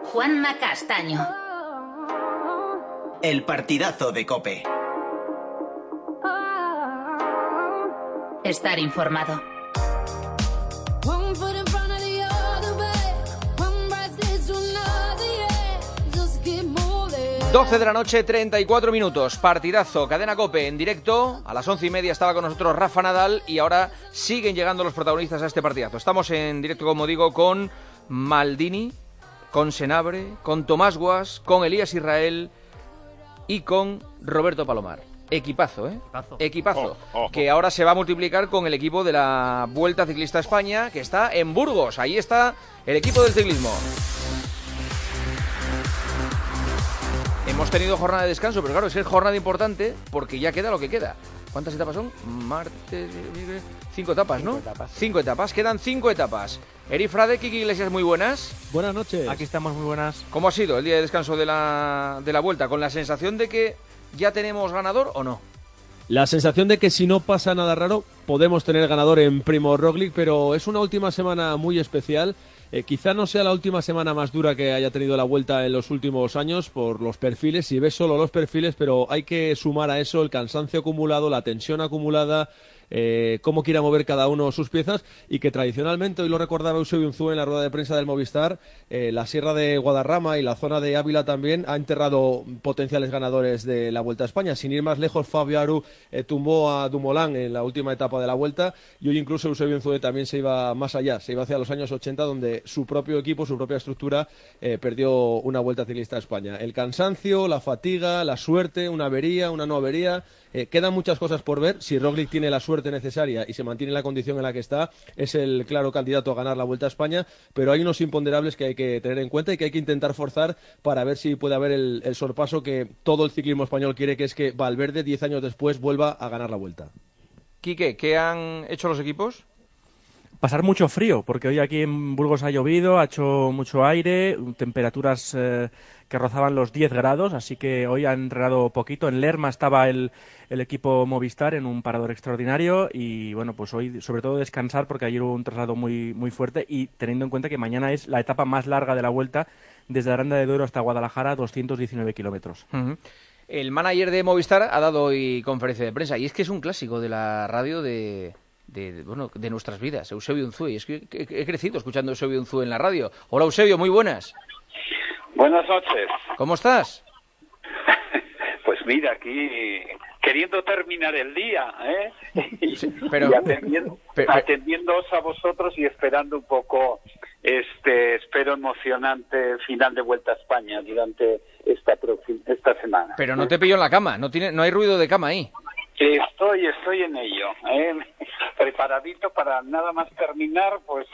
Juanma Castaño. El partidazo de COPE. Estar informado. 12 de la noche, 34 minutos. Partidazo, cadena COPE en directo. A las 11:30 estaba con nosotros Rafa Nadal y ahora siguen llegando los protagonistas a este partidazo. Estamos en directo, como digo, con Maldini, con Senabre, con Tomás Guas, con Elías Israel y con Roberto Palomar. Equipazo, ¿eh? Equipazo. Que ahora se va a multiplicar con el equipo de la Vuelta Ciclista a España, que está en Burgos. Ahí está el equipo del ciclismo. Hemos tenido jornada de descanso, pero claro, es que es jornada importante porque ya queda lo que queda. ¿Cuántas etapas son? Martes, 5 etapas, ¿no? 5 etapas. Quedan 5 etapas. Eri Frade, Kiki Iglesias, muy buenas. Buenas noches. Aquí estamos, muy buenas. ¿Cómo ha sido el día de descanso de la Vuelta? ¿Con la sensación de que ya tenemos ganador o no? La sensación de que si no pasa nada raro, podemos tener ganador en Primož Roglič, pero es una última semana muy especial. Quizá no sea la última semana más dura que haya tenido la Vuelta en los últimos años por los perfiles, si ves solo los perfiles, pero hay que sumar a eso el cansancio acumulado, la tensión acumulada, cómo quiera mover cada uno sus piezas, y que tradicionalmente, hoy lo recordaba Eusebio Unzúe en la rueda de prensa del Movistar, la Sierra de Guadarrama y la zona de Ávila también ha enterrado potenciales ganadores de la Vuelta a España. Sin ir más lejos, Fabio Aru tumbó a Dumoulin en la última etapa de la Vuelta, y hoy incluso Eusebio Unzúe también se iba más allá, se iba hacia los años 80, donde su propio equipo, su propia estructura perdió una Vuelta Ciclista a España. El cansancio, la fatiga, la suerte, una avería, una no avería, quedan muchas cosas por ver. Si Roglič tiene la suerte necesaria y se mantiene en la condición en la que está, es el claro candidato a ganar la Vuelta a España, pero hay unos imponderables que hay que tener en cuenta y que hay que intentar forzar para ver si puede haber el sorpaso que todo el ciclismo español quiere, que es que Valverde, 10 años después, vuelva a ganar la Vuelta. Quique, ¿qué han hecho los equipos? Pasar mucho frío, porque hoy aquí en Burgos ha llovido, ha hecho mucho aire, temperaturas que rozaban los 10 grados, así que hoy han entrenado poquito. En Lerma estaba el equipo Movistar en un parador extraordinario y bueno, pues hoy sobre todo descansar porque ayer hubo un traslado muy, muy fuerte, y teniendo en cuenta que mañana es la etapa más larga de la Vuelta, desde Aranda de Duero hasta Guadalajara, 219 kilómetros. Uh-huh. El manager de Movistar ha dado hoy conferencia de prensa, y es que es un clásico de la radio de nuestras vidas, Eusebio Unzúe. Es que he crecido escuchando a Eusebio Unzúe en la radio. Hola, Eusebio, muy buenas. Buenas noches. ¿Cómo estás? Pues mira, aquí queriendo terminar el día, Sí, pero, y atendiéndoos a vosotros y esperando un poco espero emocionante final de Vuelta a España durante esta semana. Pero no te pillo en la cama, no hay ruido de cama ahí. Estoy en ello, preparadito para nada más terminar, pues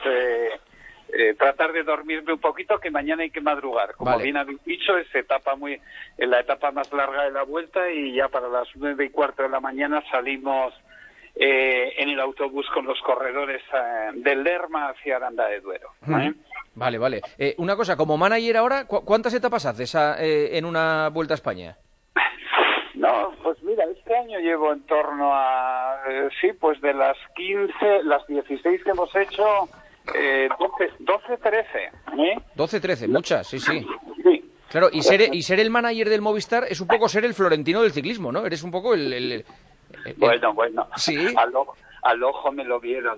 tratar de dormirme un poquito, que mañana hay que madrugar. Como bien habéis dicho, es la etapa más larga de la Vuelta, y ya para las 9:15 de la mañana salimos en el autobús con los corredores del Lerma hacia Aranda de Duero. Vale. Una cosa, como manager ahora, ¿cuántas etapas haces en una Vuelta a España? No, pues mira, este año llevo en torno a, pues de las 15, las 16 que hemos hecho, 12, 13. 12, 13, muchas, sí. Sí. Claro, y ser el manager del Movistar es un poco ser el Florentino del ciclismo, ¿no? Eres un poco el... Bueno. Sí. Al ojo me lo viera.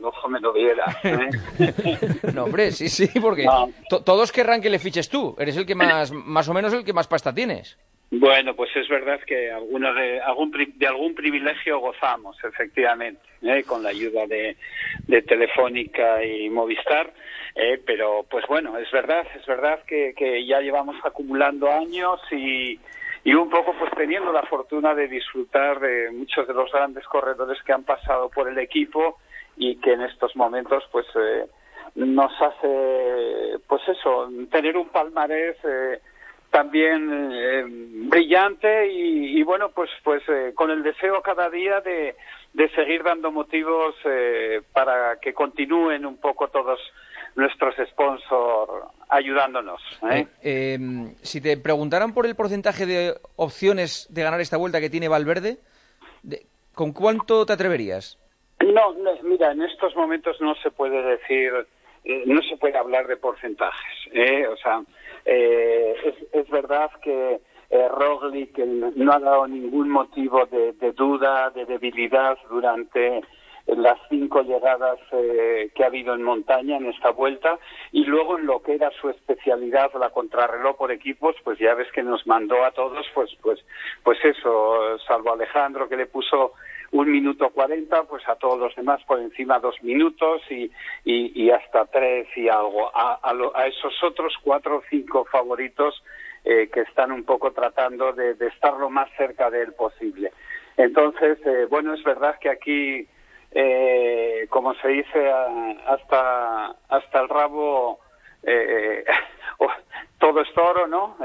No, hombre, sí, porque todos querrán que le fiches tú. Eres el que más o menos el que más pasta tienes. Bueno, pues es verdad que de algún privilegio gozamos, efectivamente, con la ayuda de Telefónica y Movistar, pero pues bueno, es verdad que ya llevamos acumulando años y un poco pues teniendo la fortuna de disfrutar de muchos de los grandes corredores que han pasado por el equipo y que en estos momentos pues nos hace pues eso, tener un palmarés también brillante y bueno, pues con el deseo cada día de seguir dando motivos para que continúen un poco todos nuestros sponsors ayudándonos. Si te preguntaran por el porcentaje de opciones de ganar esta Vuelta que tiene Valverde, ¿con cuánto te atreverías? No, mira, en estos momentos no se puede decir, no se puede hablar de porcentajes. O sea, es verdad que Roglic no ha dado ningún motivo de duda, de debilidad durante las 5 llegadas que ha habido en montaña en esta vuelta, y luego en lo que era su especialidad, la contrarreloj por equipos, pues ya ves que nos mandó a todos, pues eso, salvo Alejandro, que le puso 1 minuto 40, pues a todos los demás por encima 2 minutos y hasta 3 y algo. A esos otros 4 o 5 favoritos que están un poco tratando de estar lo más cerca de él posible. Entonces, bueno, es verdad que aquí, como se dice, hasta el rabo todo es toro, ¿no?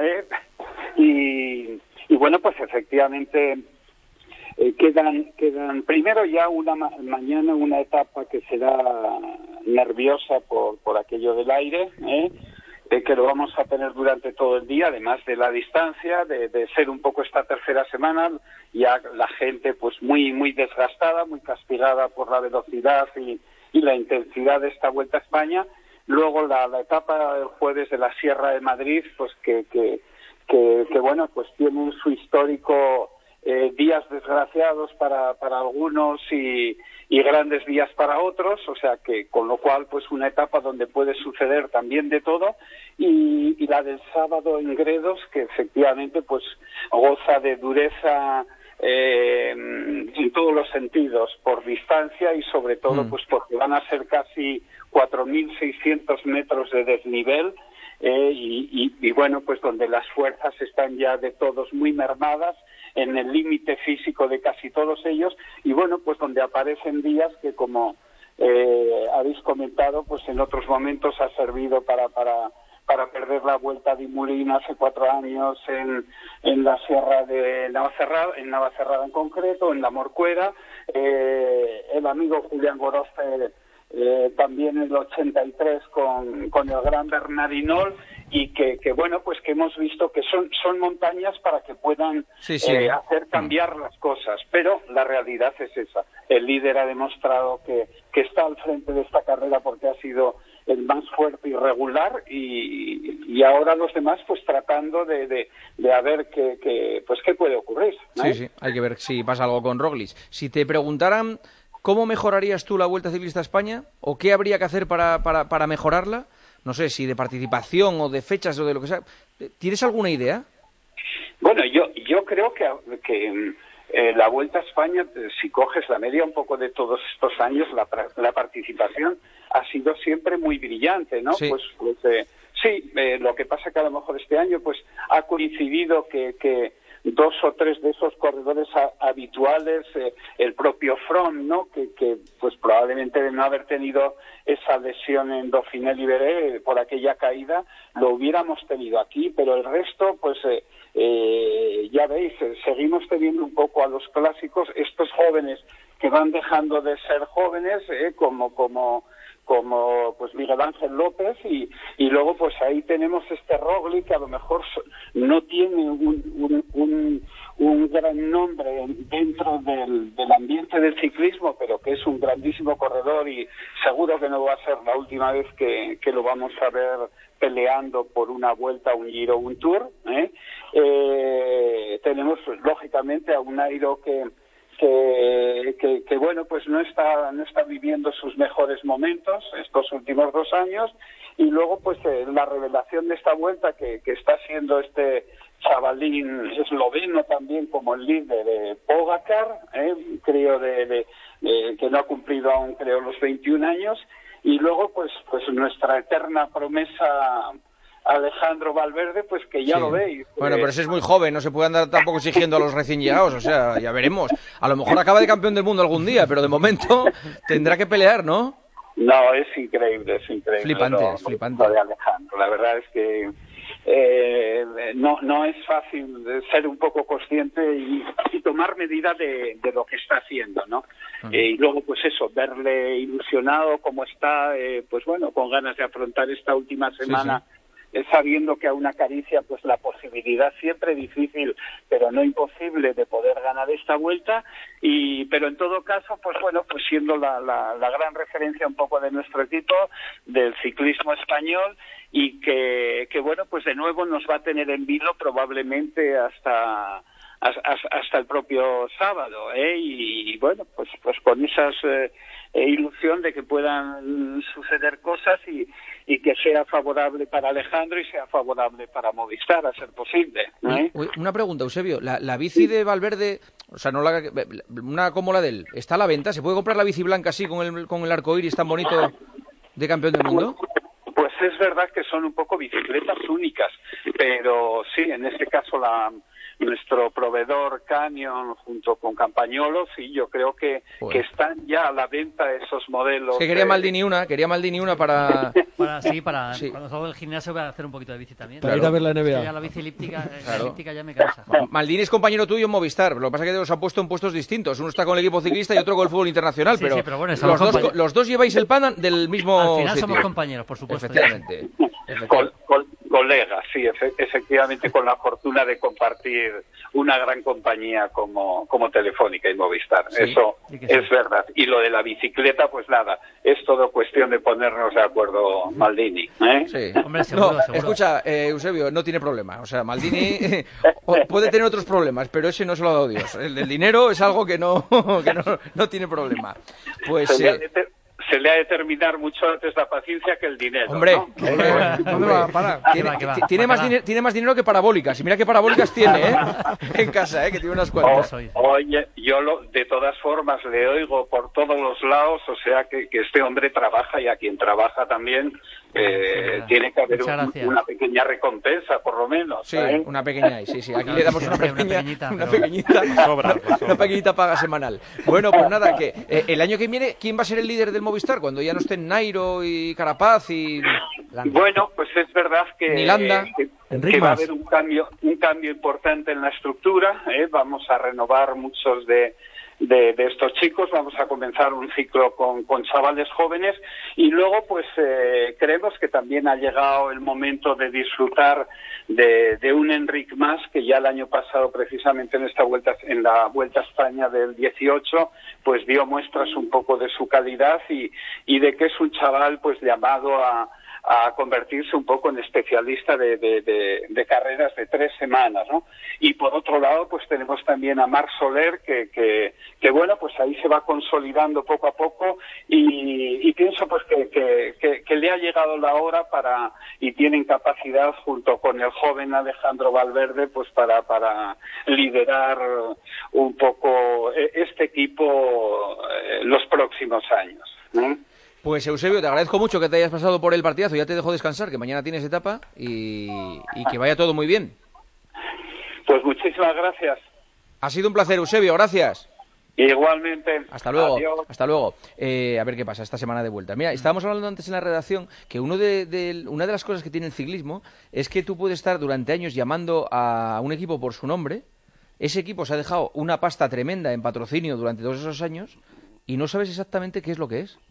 Y bueno, pues efectivamente quedan primero ya mañana una etapa que será nerviosa por aquello del aire, que lo vamos a tener durante todo el día, además de la distancia, de ser un poco esta tercera semana, ya la gente pues muy desgastada, muy castigada por la velocidad y la intensidad de esta Vuelta a España. Luego la etapa del jueves de la Sierra de Madrid, pues que bueno, pues tiene su histórico días desgraciados para algunos y grandes días para otros, o sea que con lo cual pues una etapa donde puede suceder también de todo, y la del sábado en Gredos, que efectivamente pues goza de dureza en todos los sentidos, por distancia y sobre todo pues porque van a ser casi 4.600 metros de desnivel, y bueno, pues donde las fuerzas están ya de todos muy mermadas, en el límite físico de casi todos ellos, y bueno, pues donde aparecen días que, como habéis comentado, pues en otros momentos ha servido para perder la Vuelta de Imulín hace 4 años en la Sierra de Navacerrada, en Navacerrada en concreto, en la Morcuera, el amigo Julián Gorospe también en el 83 con el Gran Bernardinol, y que bueno, pues que hemos visto que son montañas para que puedan hacer cambiar las cosas, pero la realidad es esa. El líder ha demostrado que está al frente de esta carrera porque ha sido el más fuerte y regular, y ahora los demás pues tratando de ver qué puede ocurrir, ¿no? Sí, hay que ver si pasa algo con Roglic. Si te preguntaran ¿cómo mejorarías tú la Vuelta Ciclista a España? ¿O qué habría que hacer para mejorarla? No sé, si de participación o de fechas o de lo que sea. ¿Tienes alguna idea? Bueno, yo creo que la Vuelta a España, si coges la media un poco de todos estos años, la participación ha sido siempre muy brillante, ¿no? Sí. Lo que pasa que a lo mejor este año pues ha coincidido que 2 o 3 de esos corredores habituales, el propio Froome, ¿no? Que pues probablemente de no haber tenido esa lesión en Dauphiné Libéré por aquella caída, lo hubiéramos tenido aquí, pero el resto, pues ya veis, seguimos teniendo un poco a los clásicos, estos jóvenes que van dejando de ser jóvenes, como pues Miguel Ángel López, y luego pues ahí tenemos este Roglic, que a lo mejor no tiene un gran nombre dentro del ambiente del ciclismo, pero que es un grandísimo corredor, y seguro que no va a ser la última vez que lo vamos a ver peleando por una Vuelta, un Giro, un Tour, tenemos lógicamente a un Nairo que bueno, pues no está viviendo sus mejores momentos estos últimos 2 años, y luego pues la revelación de esta Vuelta que está siendo este chavalín esloveno también como el líder de Pogačar, creo que no ha cumplido aún, creo, los 21 años, y luego pues nuestra eterna promesa Alejandro Valverde, pues que ya lo veis. Bueno, pero ese es muy joven, no se puede andar tampoco exigiendo a los recién llegados, o sea, ya veremos. A lo mejor acaba de campeón del mundo algún día, pero de momento tendrá que pelear, ¿no? No, es increíble. Flipante. Lo de Alejandro, la verdad es que no es fácil ser un poco consciente y tomar medida de lo que está haciendo, ¿no? Y luego, pues eso, verle ilusionado como está, pues bueno, con ganas de afrontar esta última semana sabiendo que a una caricia pues la posibilidad siempre difícil pero no imposible de poder ganar esta vuelta, pero en todo caso pues bueno, pues siendo la gran referencia un poco de nuestro equipo del ciclismo español, y que bueno, pues de nuevo nos va a tener en vilo probablemente hasta el propio sábado, y bueno, pues con esas ilusión de que puedan suceder cosas y que sea favorable para Alejandro y sea favorable para Movistar, a ser posible. Una pregunta, Eusebio, la bici de Valverde, o sea, no una como la de él, ¿está a la venta? ¿Se puede comprar la bici blanca así con el arcoíris tan bonito de campeón del mundo? Pues es verdad que son un poco bicicletas únicas, pero sí, en este caso nuestro proveedor Canyon junto con Campagnolo, sí, yo creo que están ya a la venta esos modelos. Es que quería Maldini una para... Cuando salgo del gimnasio voy a hacer un poquito de bici también. Para ir a ver la NBA. Es que ya la bici elíptica, la elíptica ya me cansa. Maldini es compañero tuyo en Movistar, lo que pasa es que los ha puesto en puestos distintos. Uno está con el equipo ciclista y otro con el fútbol internacional, Sí, pero bueno, los dos lleváis el pan del mismo Al final sitio. somos compañeros, por supuesto. Efectivamente. Colegas, sí, efectivamente, con la fortuna de compartir una gran compañía como Telefónica y Movistar. Sí, eso sí es verdad. Y lo de la bicicleta, pues nada, es todo cuestión de ponernos de acuerdo, Maldini. Sí. Hombre, seguro. Escucha, Eusebio, no tiene problema. O sea, Maldini puede tener otros problemas, pero ese no se lo ha dado Dios. El del dinero es algo que no tiene problema. Pues... Se le ha de terminar mucho antes la paciencia que el dinero. Hombre, ¿no? ¿dónde va a parar? Tiene más dinero que parabólicas. Y mira qué parabólicas tiene, en casa, que tiene unas cuantas. Oye, yo de todas formas le oigo por todos los lados, o sea que este hombre trabaja, y a quien trabaja también tiene que haber una pequeña recompensa, por lo menos. Sí, una pequeña, sí. Aquí le damos una pequeñita paga semanal. Bueno, pues nada, que el año que viene, ¿quién va a ser el líder del Movistar cuando ya no estén Nairo y Carapaz y Landa? Bueno, pues es verdad que va a haber un cambio importante en la estructura. Vamos a renovar muchos de estos chicos, vamos a comenzar un ciclo con chavales jóvenes, y luego pues creemos que también ha llegado el momento de disfrutar de un Enric Mas, que ya el año pasado, precisamente en la Vuelta a España del 18, pues dio muestras un poco de su calidad y de que es un chaval pues llamado a convertirse un poco en especialista de carreras de 3 semanas, ¿no? Y por otro lado, pues tenemos también a Marc Soler, que bueno, pues ahí se va consolidando poco a poco, y pienso pues que le ha llegado la hora y tienen capacidad, junto con el joven Alejandro Valverde, pues para liderar un poco este equipo los próximos años, ¿no? Pues Eusebio, te agradezco mucho que te hayas pasado por el partidazo. Ya te dejo descansar, que mañana tienes etapa, y que vaya todo muy bien. Pues muchísimas gracias. Ha sido un placer, Eusebio, gracias. Igualmente. Hasta luego. Adiós. Hasta luego. A ver qué pasa esta semana de vuelta. Mira, estábamos hablando antes en la redacción que una de las cosas que tiene el ciclismo es que tú puedes estar durante años llamando a un equipo por su nombre. Ese equipo se ha dejado una pasta tremenda en patrocinio durante todos esos años y no sabes exactamente qué es lo que es.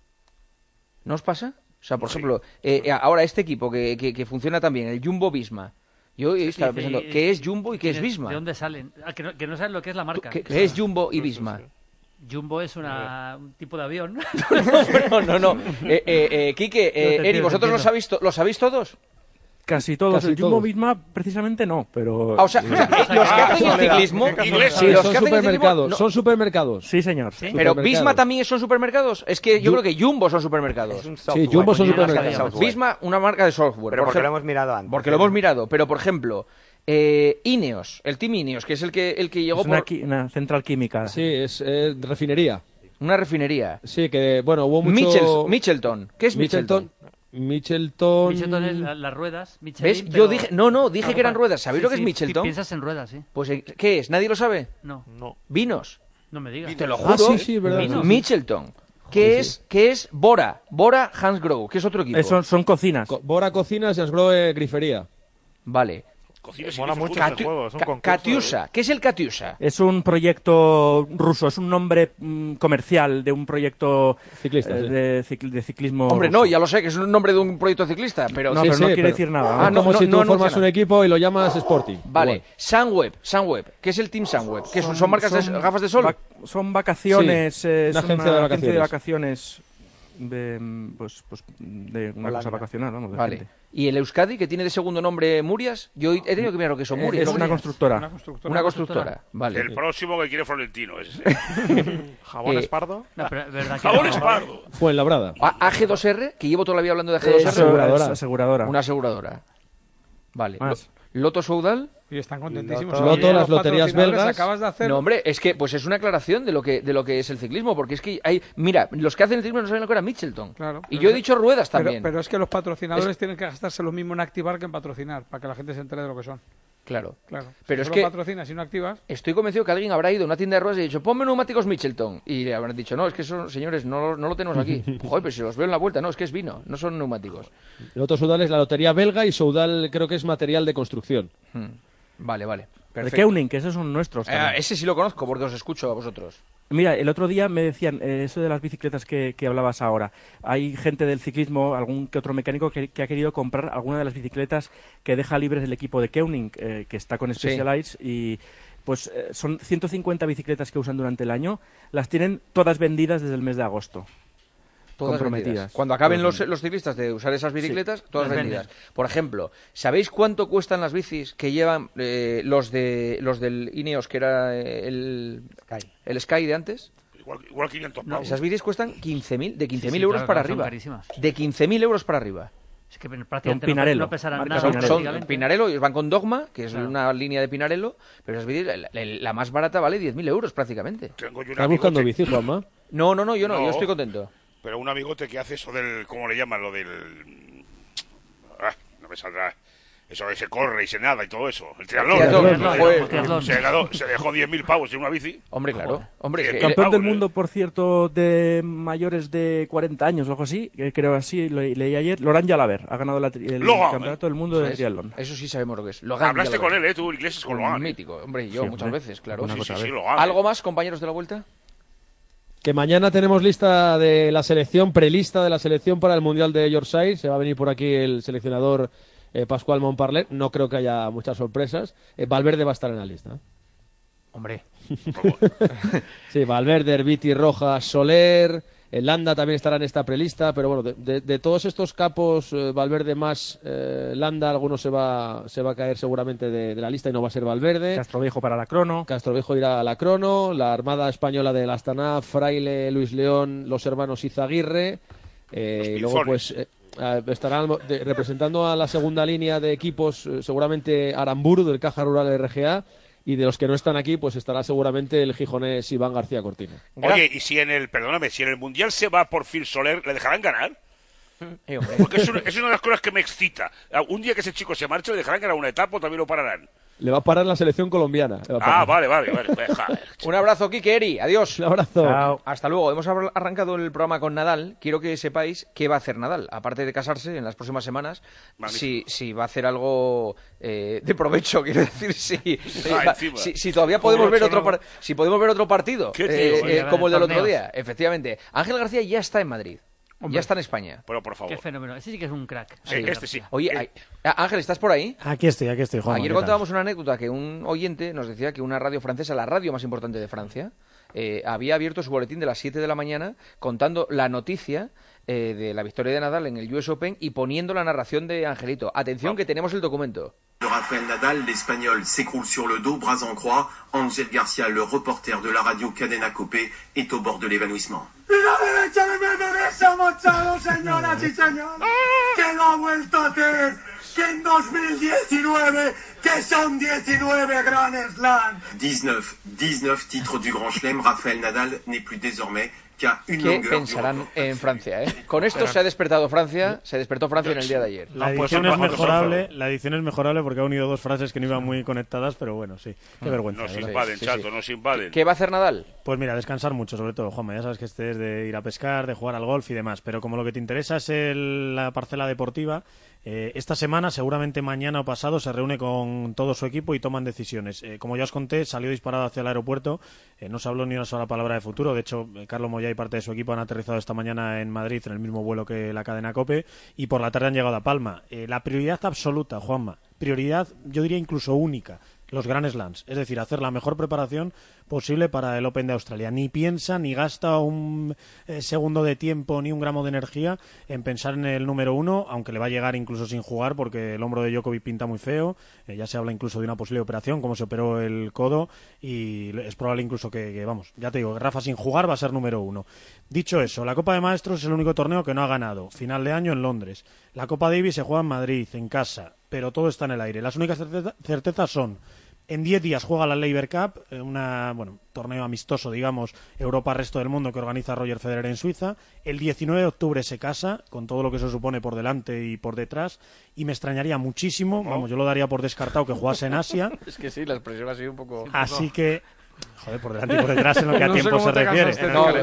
¿No os pasa? O sea, por ejemplo, ahora este equipo que funciona también, el Jumbo Visma. Yo estaba pensando, ¿qué es Jumbo y qué es Visma? ¿De dónde salen? Que no saben lo que es la marca. ¿Qué es Jumbo y Visma? Jumbo es un tipo de avión. No. Quique, Eri, ¿vosotros lo sabéis todos? Casi todos. El Jumbo Visma precisamente no, pero... O sea, los que hacen el ciclismo... Sí, son supermercados. Sí, señor. ¿Sí? Pero Visma también son supermercados. Es que yo creo que Jumbo son supermercados. Sí, Jumbo son supermercados. Visma, una marca de software. Pero porque lo hemos mirado antes. Porque lo hemos mirado. Pero, por ejemplo, Ineos, el Team Ineos, que es el que llegó es una central química. Sí, es refinería. Una refinería. Sí, que, bueno, hubo mucho... Michelton. ¿Qué es Michelton? Michelton es las ruedas. Michelin, ¿ves? Yo dije que eran ruedas. ¿Sabéis lo que es Michelton? Piensas en ruedas, sí. Pues, ¿qué es? ¿Nadie lo sabe? No. ¿Vinos? No me digas. Te lo juro. Sí, verdad. Michelton. ¿Qué es Bora? Bora Hansgrohe, que es otro equipo. Son cocinas. Bora Cocinas y Hansgrohe Grifería. Vale. Cocines y Mola bifes mucho juntos. este juego, es un concurso. Katiusa. ¿Qué es el Katiusa? Es un proyecto ruso, es un nombre comercial de un proyecto Ciclista, sí. de ciclismo. Hombre, ruso. no, ya lo sé, que es un nombre de un proyecto ciclista, pero... No, Sí, pero no sí, quiere decir nada. Ah, Es no, como si tú anuncia formas un nada. equipo y lo llamas Sporting. Vale, Igual. Sunweb. ¿Qué es el Team Sunweb? ¿Qué son marcas de gafas de sol? Son vacaciones, Sí, es una agencia de agencia de vacaciones. vacaciones de una cosa vacacional, vamos. De Vale. gente. ¿Y el Euskadi, que tiene de segundo nombre Murias? Yo he tenido que mirar lo que son Murias. Es ¿no? una constructora. Una constructora. Vale. El próximo que quiere Florentino es ¿Jabón Eh, Espardo? No, pero es verdad que Jabón no. Espardo. Fuenlabrada. AG2R, que llevo toda la vida hablando de Eso, AG2R. aseguradora. es aseguradora. Una aseguradora. Vale. Más. Loto Soudal. Y están contentísimos. Loto, Oye, las los loterías patrocinadores belgas. Acabas de hacer... No, hombre, es que pues es una aclaración de lo que es el ciclismo, porque es que hay... Mira, los que hacen el ciclismo no saben lo que era Mitchelton. Claro, Y pero- yo he dicho ruedas también. Pero es que los patrocinadores tienen que gastarse lo mismo en activar que en patrocinar, para que la gente se entere de lo que son. Claro. Claro. Pero Si es solo que- patrocinas y no activas... Estoy convencido que alguien habrá ido a una tienda de ruedas y dicho, ponme neumáticos Mitchelton. Y le habrán dicho, no, es que eso, señores, no lo tenemos aquí. Joder, pero si los veo en la vuelta, no, es que es vino, no son neumáticos. Loto Soudal es la lotería belga y Soudal creo que es material de construcción. Vale, vale. De Perfecto. Keuning, que esos son nuestros. también. Ese sí lo conozco porque os escucho a vosotros. Mira, el otro día me decían, eso de las bicicletas que hablabas ahora, hay gente del ciclismo, algún que otro mecánico que ha querido comprar alguna de las bicicletas que deja libres el equipo de Keuning, que está con Specialized, y pues son 150 bicicletas que usan durante el año, las tienen todas vendidas desde el mes de agosto. Todas comprometidas. vendidas. Cuando acaben Todas los ciclistas de usar esas bicicletas, todas las vendidas. Por ejemplo, ¿sabéis cuánto cuestan las bicis que llevan los del Ineos, que era el Sky de antes? Igual 500 pavos. Esas bicis cuestan 15.000, de 15.000 Sí, sí, euros claro, para son arriba. carísimas. De 15.000 euros para arriba. Es que prácticamente Pinarello. no pesarán Marca nada. Pinarello. Son prácticamente. Pinarello, ellos van con Dogma, que es Claro. una línea de Pinarello, pero esas bicis, la más barata vale 10.000 euros prácticamente. Tengo yo un ¿Estás buscando amigote, bici, Juanma? No, yo no, No. yo estoy contento. pero un amigote que hace eso del, ¿cómo le llaman? Lo del... no me saldrá. Eso que se corre y se nada y todo eso. El triatlón. Triatlón, joder. Se dejó 10.000 pavos en una bici. Hombre, claro. Hombre, es que- Campeón del Pablo, mundo, por cierto, de mayores de 40 años o algo así, que creo así, leí ayer, Laurent Jalabert ha ganado el Logan, campeonato del mundo de triatlón. eso sí sabemos lo que es. Hablaste con él, tú, inglés con Logan. Mítico, hombre, y yo Sí, muchas hombre. veces, claro. Una Sí, cosa sí, a sí. ver. Logan. ¿Algo más, compañeros de la vuelta? Que mañana tenemos lista de la selección, prelista de la selección para el Mundial de Yorkshire. Se va a venir por aquí el seleccionador Pascual Montparler. No creo que haya muchas sorpresas. Valverde va a estar en la lista. Hombre. Sí, Valverde, Herbiti, Rojas, Soler, Landa también estará en esta prelista, pero bueno, de todos estos capos, Valverde más Landa, alguno se va a caer seguramente de la lista y no va a ser Valverde. Castroviejo para la crono. Castroviejo irá a la crono, la Armada Española del Astana, Fraile, Luis León, los hermanos Izaguirre, y luego pues estarán representando a la segunda línea de equipos seguramente Aramburu del Caja Rural RGA, y de los que no están aquí pues estará seguramente el gijonés Iván García Cortina. Oye, y si en el Mundial se va por Phil Soler, ¿le dejarán ganar? Hombre. Porque es una de las cosas que me excita. Un día que ese chico se marche, ¿le dejarán ganar una etapa o también lo pararán? Le va a parar la selección colombiana. le va a Ah, parar. vale. Pues, joder. Un abrazo, Kike Eri. Adiós. Un abrazo. Chao. Hasta luego. Hemos arrancado el programa con Nadal. Quiero que sepáis qué va a hacer Nadal. Aparte de casarse en las próximas semanas, si va a hacer algo de provecho, quiero decir, si todavía podemos ver otro partido Qué tío, como el del otro torneos. día. Efectivamente. Ángel García ya está en Madrid. Ya está en España. Pero por favor. Qué fenómeno. Ese sí que es un crack. Este sí. Oye, Ángel, ¿estás por ahí? Aquí estoy, Juan. Ayer contábamos una anécdota que un oyente nos decía que una radio francesa, la radio más importante de Francia, había abierto su boletín de las 7 de la mañana contando la noticia de la victoria de Nadal en el US Open y poniendo la narración de Angelito. Atención, que tenemos el documento. Rafael Nadal, l'Espagnol, s'écroule sur le dos, bras en croix. Ángel García, le reporter de la radio Cadena Copé, est au bord de l'évanouissement. ¡La derecha de Medvedev se ha marchado, señoras y señores! ¡Que lo ha vuelto a hacer! ¡Que en 2019, que son 19 Grand Slam! 19 titres du Grand Chelem. Rafael Nadal n'est plus désormais qu'à une ¿Qué longueur pensarán en Francia? Con esto se ha despertado Francia, se despertó Francia en el día de ayer. La edición es mejorable porque ha unido dos frases que no iban muy conectadas, pero bueno, sí. Qué vergüenza. No se ¿verdad? invaden, chato, no se invaden. ¿Qué va a hacer Nadal? Pues mira, descansar mucho, sobre todo, Juanma. Ya sabes que este es de ir a pescar, de jugar al golf y demás. Pero como lo que te interesa es la parcela deportiva, Esta semana, seguramente mañana o pasado, se reúne con todo su equipo y toman decisiones. Como ya os conté, salió disparado hacia el aeropuerto, no se habló ni una sola palabra de futuro. De hecho, Carlos Moyá y parte de su equipo han aterrizado esta mañana en Madrid en el mismo vuelo que la cadena COPE y por la tarde han llegado a Palma. La prioridad absoluta, Juanma, prioridad yo diría incluso única, los Grand Slams, es decir, hacer la mejor preparación posible para el Open de Australia. Ni piensa, ni gasta un segundo de tiempo, ni un gramo de energía en pensar en el número 1, aunque le va a llegar incluso sin jugar, porque el hombro de Djokovic pinta muy feo, ya se habla incluso de una posible operación, como se operó el codo, y es probable incluso que vamos, ya te digo, que Rafa sin jugar va a ser número 1. Dicho eso, la Copa de Maestros es el único torneo que no ha ganado, final de año en Londres. La Copa Davis se juega en Madrid, en casa, pero todo está en el aire. Las únicas certezas son: en 10 días juega la Laver Cup, torneo amistoso, digamos, Europa-Resto del Mundo que organiza Roger Federer en Suiza. El 19 de octubre se casa, con todo lo que eso supone por delante y por detrás, y me extrañaría muchísimo, yo lo daría por descartado que jugase en Asia. Es que sí, la expresión ha sido un poco... Así que... Joder, por delante y por detrás en lo que a tiempo se refiere.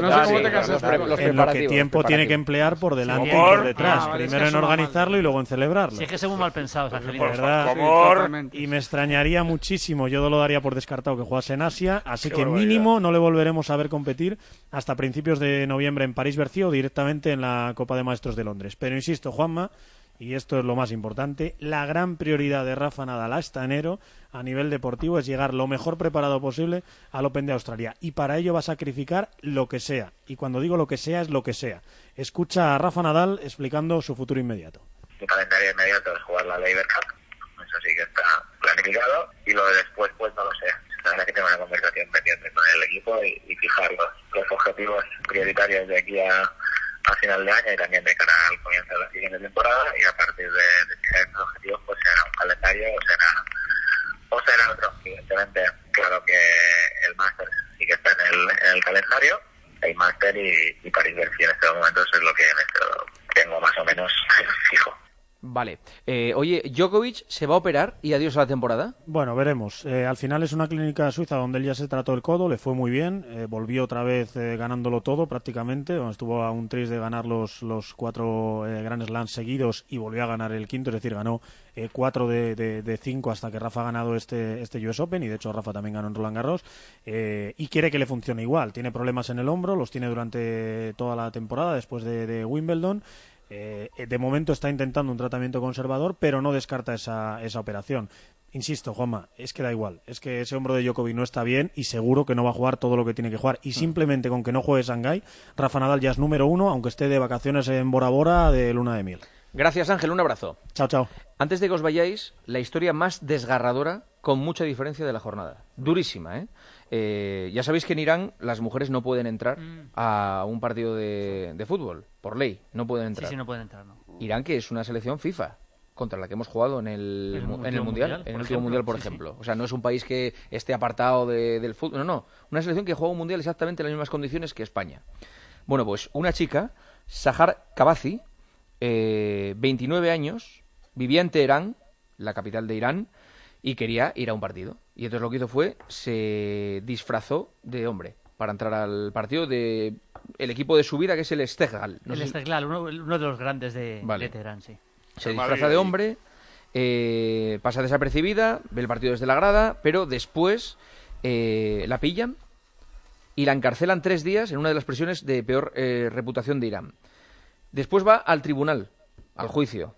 En lo que tiempo tiene que emplear por delante y por detrás. Primero en organizarlo y luego en celebrarlo. Sí, es que somos mal pensados, Angelino. ¿Verdad? Y me extrañaría muchísimo, yo lo daría por descartado que jugase en Asia, así que mínimo no le volveremos a ver competir hasta principios de noviembre en París-Bercy o directamente en la Copa de Maestros de Londres. Pero insisto, Juanma, y esto es lo más importante, la gran prioridad de Rafa Nadal hasta enero a nivel deportivo es llegar lo mejor preparado posible al Open de Australia, y para ello va a sacrificar lo que sea, y cuando digo lo que sea es lo que sea. Escucha a Rafa Nadal explicando su futuro inmediato. Mi calendario inmediato es jugar la Laver Cup, eso sí que está planificado, y lo de después pues no lo sé. La verdad que tengo una conversación pendiente con el equipo y fijar los objetivos prioritarios de aquí a final de año y también de cara al comienzo de la siguiente temporada, y a partir de esos objetivos pues será un calendario o será otro. Evidentemente, claro que el Máster sí que está en el calendario, el Máster y París-Bercy en este momento es lo que tengo más o menos fijo. Vale. Oye, ¿Djokovic se va a operar y adiós a la temporada? Bueno, veremos. Al final es una clínica suiza donde él ya se trató el codo, le fue muy bien, volvió otra vez ganándolo todo prácticamente, estuvo a un tris de ganar los 4 Grand Slams seguidos y volvió a ganar el quinto, es decir, ganó 4 de 5 hasta que Rafa ha ganado este US Open, y de hecho Rafa también ganó en Roland Garros, y quiere que le funcione igual. Tiene problemas en el hombro, los tiene durante toda la temporada después de Wimbledon. De momento está intentando un tratamiento conservador, pero no descarta esa operación. Insisto, Juanma, es que da igual. Es que ese hombro de Djokovic no está bien y seguro que no va a jugar todo lo que tiene que jugar. Y simplemente con que no juegue Shanghái, Rafa Nadal ya es número 1, aunque esté de vacaciones en Bora Bora de luna de miel. Gracias, Ángel. Un abrazo. Chao, chao. Antes de que os vayáis, la historia más desgarradora, con mucha diferencia de la jornada. Durísima, ¿eh? Ya sabéis que en Irán las mujeres no pueden entrar a un partido de fútbol, por ley, no pueden entrar. Sí, no pueden entrar, ¿no? Irán, que es una selección FIFA, contra la que hemos jugado en el Mundial, en el último Mundial, por ejemplo. O sea, no es un país que esté apartado del fútbol, no, una selección que juega un Mundial exactamente en las mismas condiciones que España. Bueno, pues una chica, Sahar Kabazi, 29 años, vivía en Teherán, la capital de Irán, y quería ir a un partido. Y entonces lo que hizo fue, se disfrazó de hombre para entrar al partido de el equipo de su vida, que es el Esteghlal. Esteghlal, uno de los grandes de Teherán, sí. Se disfraza de hombre, pasa desapercibida, ve el partido desde la grada, pero después la pillan y la encarcelan 3 días en una de las prisiones de peor reputación de Irán. Después va al tribunal, al juicio.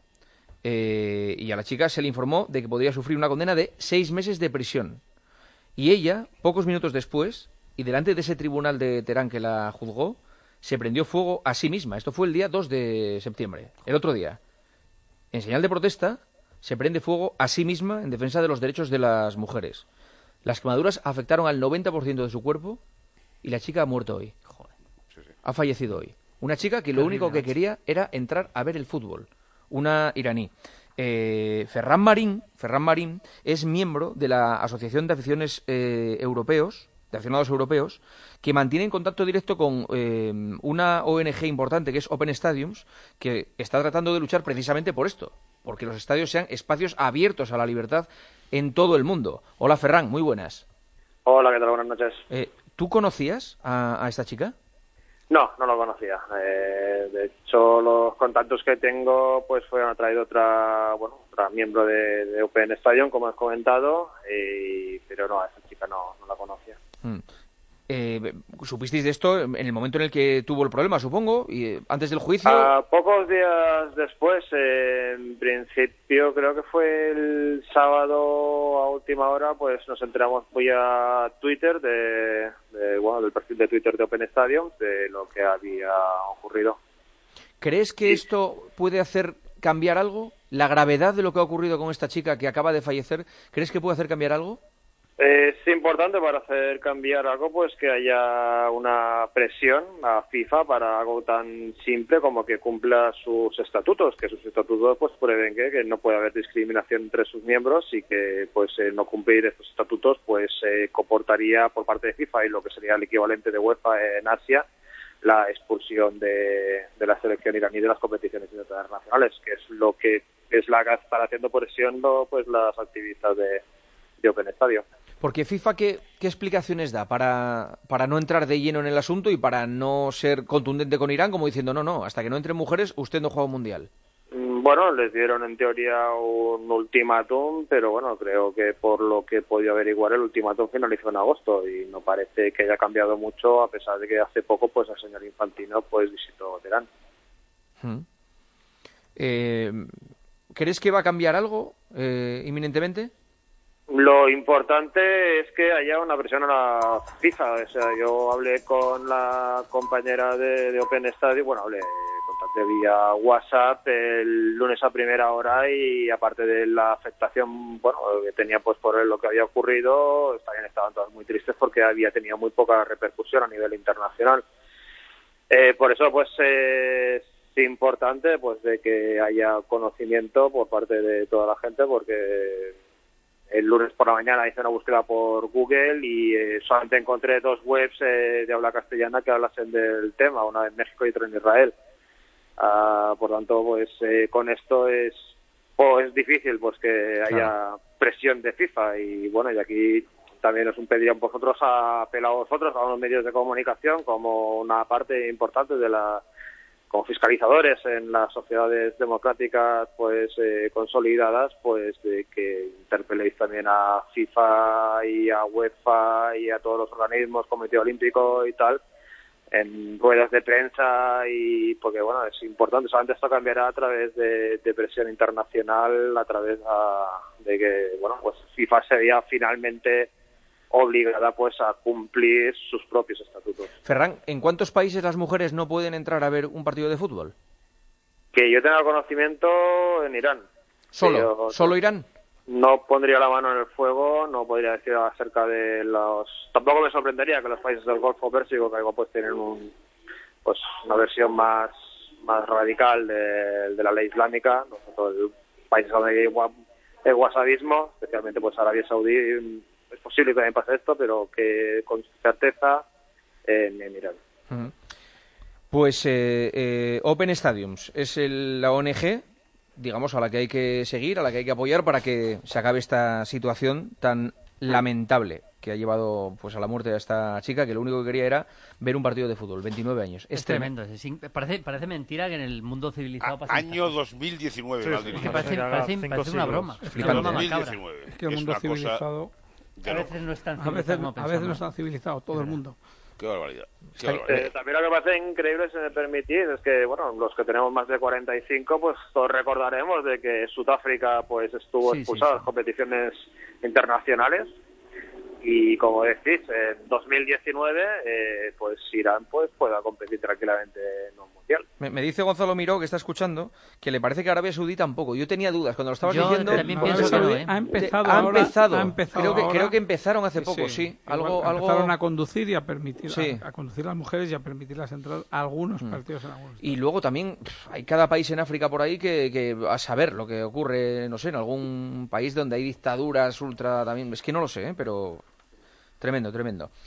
Y a la chica se le informó de que podría sufrir una condena de 6 meses de prisión. Y ella, pocos minutos después, y delante de ese tribunal de Teherán que la juzgó, se prendió fuego a sí misma. Esto fue el día 2 de septiembre, el otro día. En señal de protesta, se prende fuego a sí misma en defensa de los derechos de las mujeres. Las quemaduras afectaron al 90% de su cuerpo y la chica ha muerto hoy. Joder. Ha fallecido hoy. Una chica que lo único que quería era entrar a ver el fútbol. Una iraní. Ferran Marín es miembro de la Asociación de Aficionados Europeos, que mantiene en contacto directo con una ONG importante que es Open Stadiums, que está tratando de luchar precisamente por esto, porque los estadios sean espacios abiertos a la libertad en todo el mundo. Hola, Ferran, muy buenas. Hola, ¿qué tal? Buenas noches. ¿Tú conocías a esta chica? No, no lo conocía. De hecho, los contactos que tengo pues fueron a través de otra miembro de Open Stadium, como has comentado, pero no, a esa chica no la conocía. ¿Supisteis de esto en el momento en el que tuvo el problema, supongo, y antes del juicio? Pocos días después, en principio creo que fue el sábado a última hora, pues nos enteramos vía Twitter del perfil de Twitter de Open Stadium de lo que había ocurrido. ¿Crees que esto puede hacer cambiar algo? ¿La gravedad de lo que ha ocurrido con esta chica que acaba de fallecer, crees que puede hacer cambiar algo? Es importante para hacer cambiar algo, pues que haya una presión a FIFA para algo tan simple como que cumpla sus estatutos, que sus estatutos pues prevén que no puede haber discriminación entre sus miembros y que pues no cumplir estos estatutos pues comportaría por parte de FIFA y lo que sería el equivalente de UEFA en Asia la expulsión de la selección iraní de las competiciones internacionales, que es lo que es la que están haciendo presión pues las activistas de Open Stadium. Porque FIFA, ¿qué explicaciones da para no entrar de lleno en el asunto y para no ser contundente con Irán, como diciendo, no, hasta que no entren mujeres, usted no juega un mundial? Bueno, les dieron en teoría un ultimátum, pero bueno, creo que por lo que he podido averiguar, el ultimátum finalizó en agosto y no parece que haya cambiado mucho, a pesar de que hace poco pues el señor Infantino pues visitó Teherán. ¿Crees que va a cambiar algo inminentemente? Lo importante es que haya una presión a la FIFA. O sea, yo hablé con la compañera de Open Stadium, contacté vía WhatsApp el lunes a primera hora y aparte de la afectación que tenía pues por lo que había ocurrido, también estaban todas muy tristes porque había tenido muy poca repercusión a nivel internacional. Por eso pues es importante pues de que haya conocimiento por parte de toda la gente, porque el lunes por la mañana hice una búsqueda por Google y solamente encontré 2 webs de habla castellana que hablasen del tema, una en México y otra en Israel. Por tanto, pues con esto es difícil pues que haya presión de FIFA y y aquí también os pedirían vosotros a vosotros, a los medios de comunicación, como una parte importante como fiscalizadores en las sociedades democráticas pues consolidadas, pues de que interpeléis también a FIFA y a UEFA y a todos los organismos, Comité Olímpico y tal, en ruedas de prensa, y porque es importante. Solamente esto cambiará a través de presión internacional, a través de que pues FIFA sería finalmente obligada pues a cumplir sus propios estatutos. Ferran, ¿en cuántos países las mujeres no pueden entrar a ver un partido de fútbol? Que yo tenga conocimiento, en Irán. ¿Solo Irán? No pondría la mano en el fuego, no podría decir acerca de los... Tampoco me sorprendería que los países del Golfo Pérsico, que algo pues tienen una versión más radical de la ley islámica, nosotros países donde hay el wahabismo, especialmente pues Arabia Saudí. Es posible que también pase esto, pero que con certeza en Irán. Pues Open Stadiums es la ONG, digamos, a la que hay que seguir, a la que hay que apoyar para que se acabe esta situación tan lamentable que ha llevado pues a la muerte de esta chica, que lo único que quería era ver un partido de fútbol. 29 años. Es tremendo. Parece mentira que en el mundo civilizado pase. Año 2019. Parece una broma. Una broma macabra. Es que el mundo civilizado... A veces no es tan civilizado. A veces no es tan civilizado, todo el mundo. Qué barbaridad. También lo que me parece increíble, si me permitís, es que los que tenemos más de 45, pues todos recordaremos de que Sudáfrica pues estuvo expulsado de las competiciones internacionales. Y como decís, en 2019 pues Irán pues pueda competir tranquilamente en un mundial. Me dice Gonzalo Miró, que está escuchando, que le parece que Arabia Saudí tampoco. Yo tenía dudas cuando lo estabas diciendo. También pienso que no, ¿eh? Ha empezado. Creo que empezaron hace poco, sí. Empezaron a conducir y a permitir a conducir a las mujeres y a permitirlas entrar a algunos partidos en algunos. Y luego también hay cada país en África por ahí que a saber lo que ocurre, no sé, en algún país donde hay dictaduras ultra también. Es que no lo sé, pero tremendo.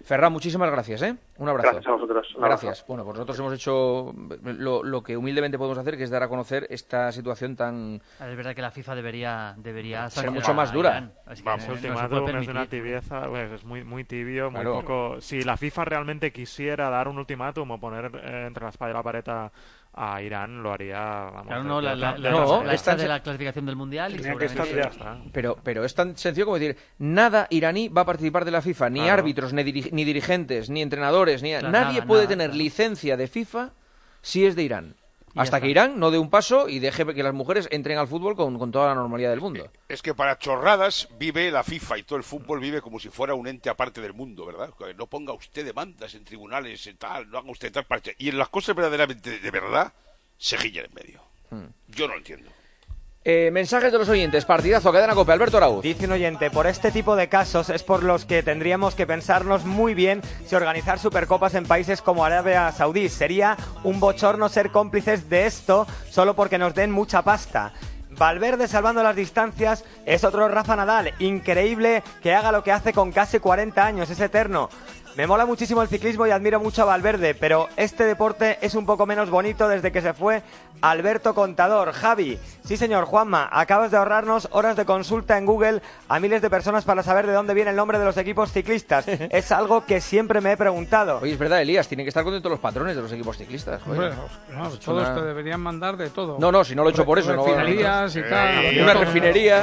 Ferran, muchísimas gracias, ¿eh? Un abrazo. Gracias a vosotros. Gracias. Bueno, pues nosotros hemos hecho lo que humildemente podemos hacer, que es dar a conocer esta situación tan... Es verdad que la FIFA debería ser mucho más dura. Es que ese ultimátum es de una tibieza, pues, es muy tibio, muy poco... Si la FIFA realmente quisiera dar un ultimátum o poner entre la espada y la pared a Irán, lo haría... Vamos, claro, la esta de la clasificación del Mundial y seguramente... ya está. Pero es tan sencillo como decir, nada iraní va a participar de la FIFA, ni árbitros, ni dirigentes, ni entrenadores, nadie puede tener licencia de FIFA si es de Irán. Hasta que Irán no dé un paso y deje que las mujeres entren al fútbol con toda la normalidad del mundo. Es que para chorradas vive la FIFA y todo el fútbol vive como si fuera un ente aparte del mundo, ¿verdad? No ponga usted demandas en tribunales y tal, no haga usted tal parte. Y en las cosas verdaderamente de verdad se guillan en medio. Yo no lo entiendo. Mensajes de los oyentes. Partidazo, Cadena COPE. Alberto Arauz. Dice un oyente, por este tipo de casos es por los que tendríamos que pensarnos muy bien si organizar supercopas en países como Arabia Saudí. Sería un bochorno ser cómplices de esto solo porque nos den mucha pasta. Valverde salvando las distancias es otro Rafa Nadal. Increíble que haga lo que hace con casi 40 años, es eterno. Me mola muchísimo el ciclismo y admiro mucho a Valverde, pero este deporte es un poco menos bonito desde que se fue Alberto Contador. Javi, sí señor. Juanma, acabas de ahorrarnos horas de consulta en Google a miles de personas para saber de dónde viene el nombre de los equipos ciclistas. Es algo que siempre me he preguntado. Oye, es verdad, Elías, tienen que estar contentos los patrones de los equipos ciclistas. Bueno, todos te deberían mandar de todo. No, si no lo he hecho por eso. Refinerías y tal. Una refinería,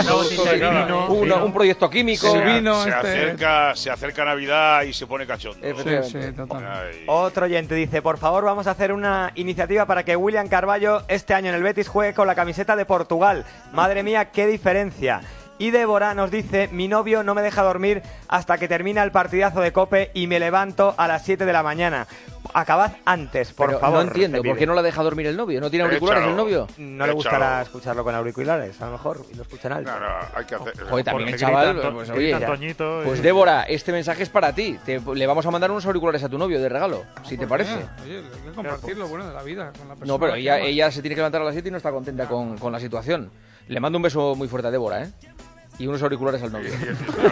un proyecto químico. Se acerca Navidad y se pone cachondo. Sí, totalmente. Otro oyente dice, por favor, vamos a hacer una iniciativa para que William Carvalho este año en el Betis juegue con la camiseta de Portugal. Madre mía, qué diferencia. Y Débora nos dice, mi novio no me deja dormir hasta que termina el partidazo de COPE y me levanto a las 7 de la mañana. Acabad antes, por favor. No entiendo, ¿por qué no la deja dormir el novio? ¿No tiene auriculares el novio? No le gustará escucharlo con auriculares, a lo mejor, y lo escuchan alto. No, hay que hacer... Joder, también el chaval, pues oye, pues Débora, este mensaje es para ti. Le vamos a mandar unos auriculares a tu novio de regalo, si te parece. Oye, hay que compartir lo bueno de la vida con la persona. No, pero ella se tiene que levantar a las 7 y no está contenta con la situación. Le mando un beso muy fuerte a Débora, ¿eh? Y unos auriculares al novio.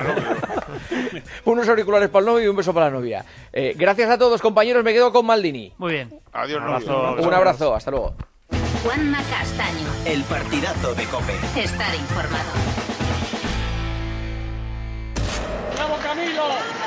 Unos auriculares para el novio y un beso para la novia. Gracias a todos, compañeros. Me quedo con Maldini. Muy bien. Adiós, novio. Un abrazo. Hasta luego. Juanma Castaño. El partidazo de COPE. Estar informado. ¡Bravo, Camilo!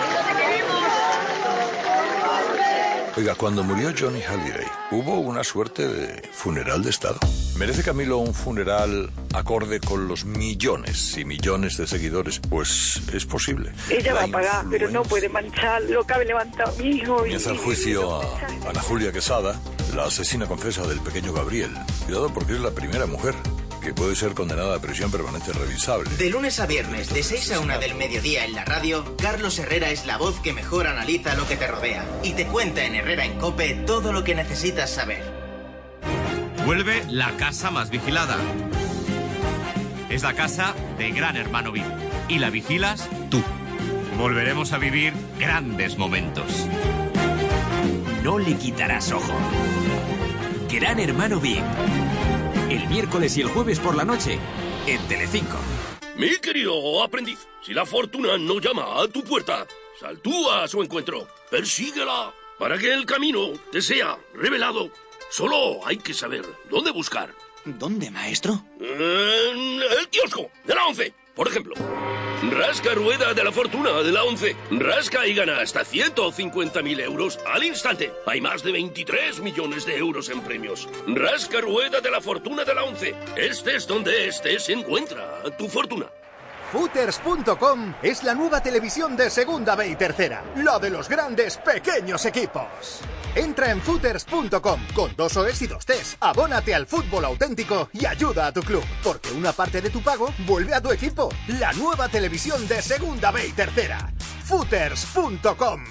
Oiga, cuando murió Johnny Halliday, hubo una suerte de funeral de Estado. ¿Merece Camilo un funeral acorde con los millones y millones de seguidores? Pues es posible. Ella va a pagar, pero no puede manchar lo que ha levantado mi hijo. Comienza el juicio a Ana Julia Quesada, la asesina confesa del pequeño Gabriel. Cuidado porque es la primera mujer que puede ser condenada a prisión permanente revisable. De lunes a viernes, de 6 a 1 del mediodía en la radio, Carlos Herrera es la voz que mejor analiza lo que te rodea y te cuenta en Herrera en COPE todo lo que necesitas saber. Vuelve la casa más vigilada. Es la casa de Gran Hermano VIP y la vigilas tú. Volveremos a vivir grandes momentos. No le quitarás ojo. Gran Hermano VIP. El miércoles y el jueves por la noche, en Telecinco. Mi querido aprendiz, si la fortuna no llama a tu puerta, sal tú a su encuentro, persíguela, para que el camino te sea revelado. Solo hay que saber dónde buscar. ¿Dónde, maestro? En el kiosco de la 11, por ejemplo. Rasca rueda de la fortuna de la 11. Rasca y gana hasta 150.000 euros al instante. Hay más de 23 millones de euros en premios. Rasca rueda de la fortuna de la 11. Estés donde estés, encuentra tu fortuna. Footers.com es la nueva televisión de Segunda B y Tercera, la de los grandes pequeños equipos. Entra en Footers.com con 2 OEs y 2 Ts. Abónate al fútbol auténtico y ayuda a tu club, porque una parte de tu pago vuelve a tu equipo. La nueva televisión de Segunda B y Tercera. Footers.com.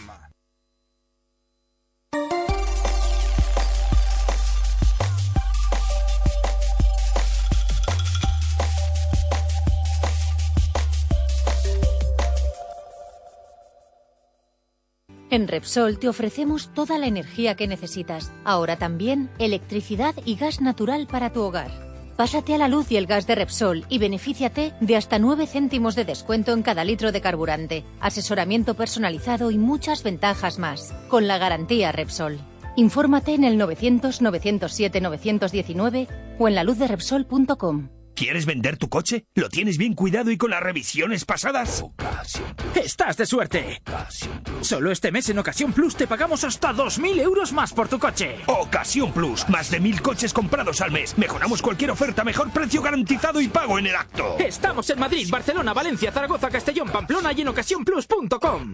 En Repsol te ofrecemos toda la energía que necesitas. Ahora también electricidad y gas natural para tu hogar. Pásate a la luz y el gas de Repsol y benefíciate de hasta 9 céntimos de descuento en cada litro de carburante, asesoramiento personalizado y muchas ventajas más, con la garantía Repsol. Infórmate en el 900-907-919 o en laluzderepsol.com. ¿Quieres vender tu coche? ¿Lo tienes bien cuidado y con las revisiones pasadas? ¡Estás de suerte! Solo este mes en Ocasión Plus te pagamos hasta 2.000 euros más por tu coche. Ocasión Plus. Más de 1.000 coches comprados al mes. Mejoramos cualquier oferta, mejor precio garantizado y pago en el acto. Estamos en Madrid, Barcelona, Valencia, Zaragoza, Castellón, Pamplona y en ocasiónplus.com.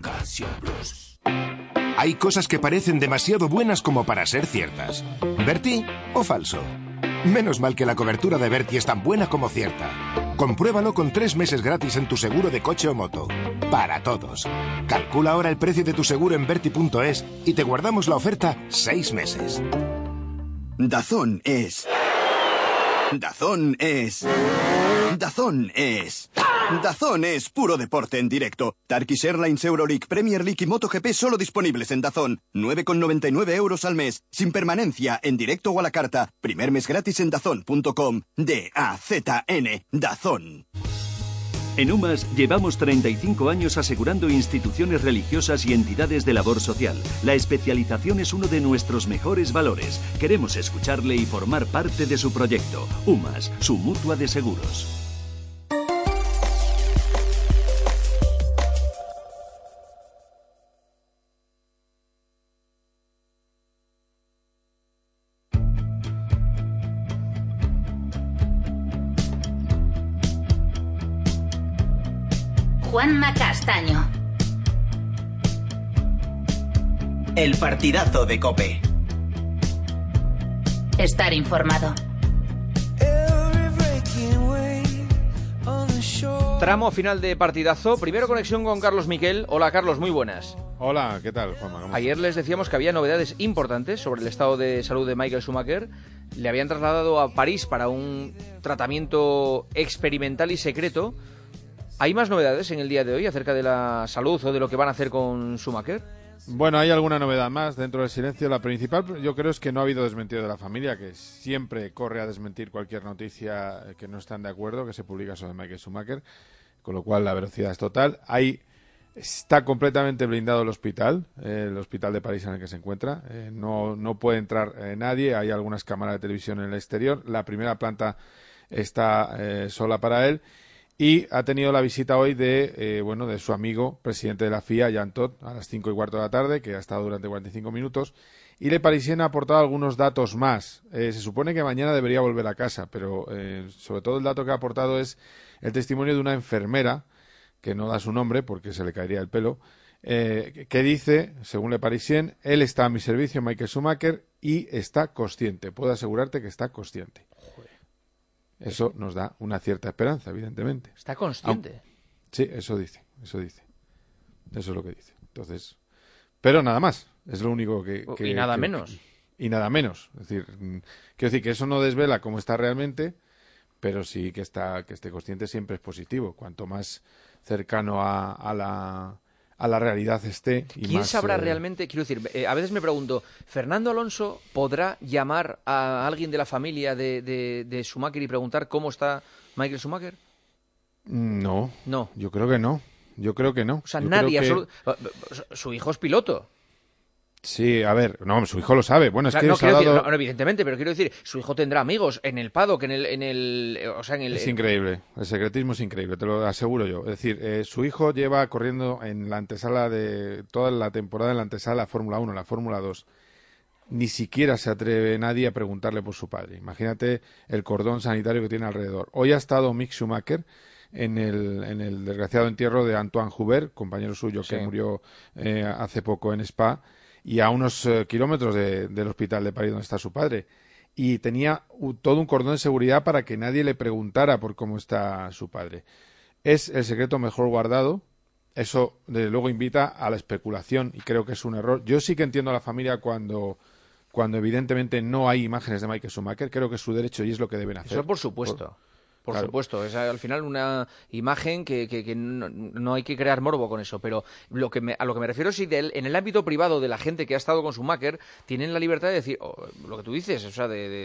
Hay cosas que parecen demasiado buenas como para ser ciertas. ¿Berti o falso? Menos mal que la cobertura de Berti es tan buena como cierta. Compruébalo con 3 meses gratis en tu seguro de coche o moto. Para todos. Calcula ahora el precio de tu seguro en Berti.es y te guardamos la oferta 6 meses. DAZN es... DAZN es... DAZN es... DAZN es puro deporte en directo. Turkish Airlines, Euroleague, Premier League y MotoGP solo disponibles en DAZN. 9,99 euros al mes. Sin permanencia, en directo o a la carta. Primer mes gratis en DAZN.com. DAZN. DAZN. En UMAS llevamos 35 años asegurando instituciones religiosas y entidades de labor social. La especialización es uno de nuestros mejores valores. Queremos escucharle y formar parte de su proyecto. UMAS, su mutua de seguros. Juanma Castaño. El partidazo de COPE. Estar informado. Tramo final de partidazo. Primero conexión con Carlos Miquel. Hola Carlos, muy buenas. Hola, ¿qué tal, Juanma? Ayer les decíamos que había novedades importantes sobre el estado de salud de Michael Schumacher. Le habían trasladado a París para un tratamiento experimental y secreto. ¿Hay más novedades en el día de hoy acerca de la salud o de lo que van a hacer con Schumacher? Bueno, hay alguna novedad más dentro del silencio. La principal, yo creo, es que no ha habido desmentido de la familia, que siempre corre a desmentir cualquier noticia que no están de acuerdo, que se publica sobre Michael Schumacher, con lo cual la velocidad es total. Está completamente blindado el hospital de París en el que se encuentra. No puede entrar nadie, hay algunas cámaras de televisión en el exterior. La primera planta está sola para él. Y ha tenido la visita hoy de su amigo, presidente de la FIA, Jean Todt, a las 5:15 de la tarde, que ha estado durante 45 minutos. Y Le Parisien ha aportado algunos datos más. Se supone que mañana debería volver a casa, pero sobre todo el dato que ha aportado es el testimonio de una enfermera, que no da su nombre porque se le caería el pelo, que dice, según Le Parisien, él está a mi servicio, Michael Schumacher, y está consciente. Puedo asegurarte que está consciente. Eso nos da una cierta esperanza, evidentemente. ¿Está consciente? Sí, eso dice. Eso es lo que dice. Entonces, pero nada más. Es lo único que y nada menos. Y nada menos. Es decir, quiero decir que eso no desvela cómo está realmente, pero sí que esté consciente siempre es positivo. Cuanto más cercano a la realidad esté. Y ¿quién más, sabrá realmente? Quiero decir, a veces me pregunto, ¿Fernando Alonso podrá llamar a alguien de la familia de Schumacher y preguntar cómo está Michael Schumacher? No. Yo creo que no. O sea, nadie. Su hijo es piloto. Sí, a ver, no, su hijo lo sabe. Bueno, es que evidentemente, pero quiero decir, su hijo tendrá amigos en el paddock, Es increíble, el secretismo es increíble, te lo aseguro yo. Es decir, su hijo lleva corriendo en la antesala de toda la temporada, en la antesala de la Fórmula 1, la Fórmula 2. Ni siquiera se atreve nadie a preguntarle por su padre. Imagínate el cordón sanitario que tiene alrededor. Hoy ha estado Mick Schumacher en el desgraciado entierro de Antoine Hubert, compañero suyo que murió hace poco en Spa, y a unos kilómetros del hospital de París donde está su padre. Y tenía todo un cordón de seguridad para que nadie le preguntara por cómo está su padre. Es el secreto mejor guardado. Eso, desde luego, invita a la especulación y creo que es un error. Yo sí que entiendo a la familia cuando evidentemente no hay imágenes de Michael Schumacher. Creo que es su derecho y es lo que deben hacer. Eso por supuesto. Por supuesto, es al final una imagen que no hay que crear morbo con eso, pero a lo que me refiero es si en el ámbito privado de la gente que ha estado con Schumacher tienen la libertad de decir lo que tú dices, o sea,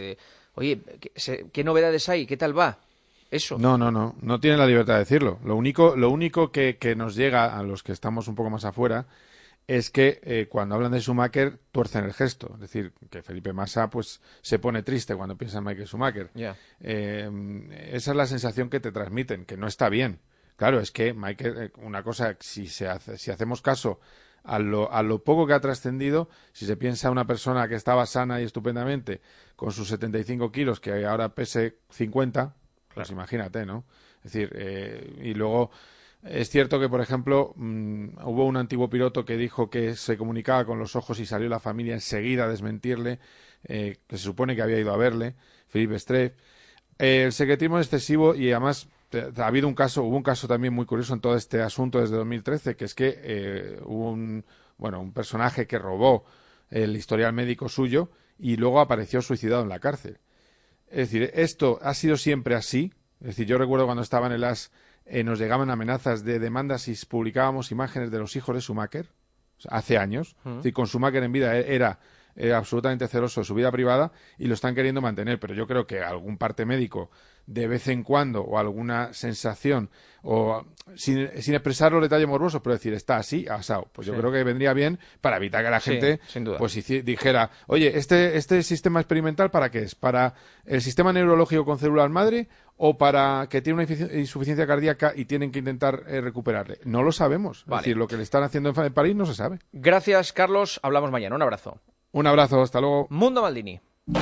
Oye, ¿qué novedades hay? ¿Qué tal va? Eso. No tiene la libertad de decirlo. Lo único que nos llega a los que estamos un poco más afuera es que cuando hablan de Schumacher tuercen el gesto. Es decir, que Felipe Massa pues se pone triste cuando piensa en Michael Schumacher. Yeah. Esa es la sensación que te transmiten, que no está bien. Claro, es que Michael, una cosa, si hacemos caso a lo poco que ha trascendido, si se piensa una persona que estaba sana y estupendamente con sus 75 kilos, que ahora pese 50... Pues imagínate, ¿no? Es decir, y luego es cierto que, por ejemplo, hubo un antiguo piloto que dijo que se comunicaba con los ojos y salió la familia enseguida a desmentirle, que se supone que había ido a verle, Philippe Streiff. El secretismo es excesivo y además hubo un caso también muy curioso en todo este asunto desde 2013, que es que hubo un personaje que robó el historial médico suyo y luego apareció suicidado en la cárcel. Es decir, esto ha sido siempre así. Es decir, yo recuerdo cuando estaba en el AS, nos llegaban amenazas de demandas si publicábamos imágenes de los hijos de Schumacher, o sea, hace años. Es decir, con Schumacher en vida era absolutamente celoso de su vida privada y lo están queriendo mantener. Pero yo creo que algún parte médico de vez en cuando o alguna sensación o sin expresar los detalles morbosos, pero decir está así, asado, pues yo creo que vendría bien para evitar que la gente pues dijera, oye, este sistema experimental ¿para qué es? ¿Para el sistema neurológico con células madre o para que tiene una insuficiencia cardíaca y tienen que intentar recuperarle? No lo sabemos. Vale. Es decir, lo que le están haciendo en París no se sabe. Gracias, Carlos. Hablamos mañana. Un abrazo. Un abrazo, hasta luego. Mundo Maldini.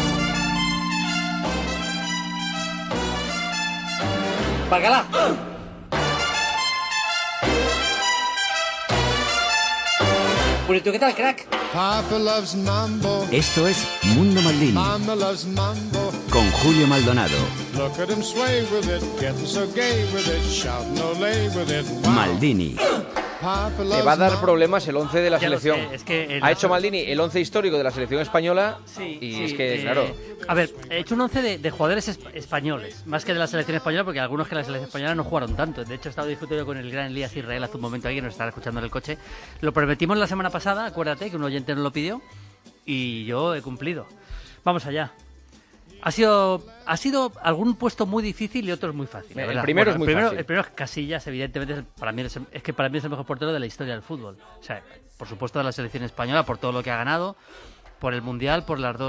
¡Bacala! Pues tú, ¿qué tal, crack? Esto es Mundo Maldini con Julio Maldonado. Maldini. Le va a dar problemas el 11 de la selección. Es que ha hecho Maldini el 11 histórico de la selección española es que, claro... A ver, he hecho un 11 de jugadores españoles, más que de la selección española, porque algunos que la selección española no jugaron tanto. De hecho, he estado discutiendo con el gran Elías Israel hace un momento, alguien nos estaba escuchando en el coche. Lo prometimos la semana pasada, acuérdate, que un oyente nos lo pidió, y yo he cumplido. Vamos allá. Ha sido algún puesto muy difícil y otros muy fácil. El primero es muy fácil. El primero es Casillas, evidentemente, para mí es el mejor portero de la historia del fútbol. O sea, por supuesto de la selección española, por todo lo que ha ganado, por el Mundial, por las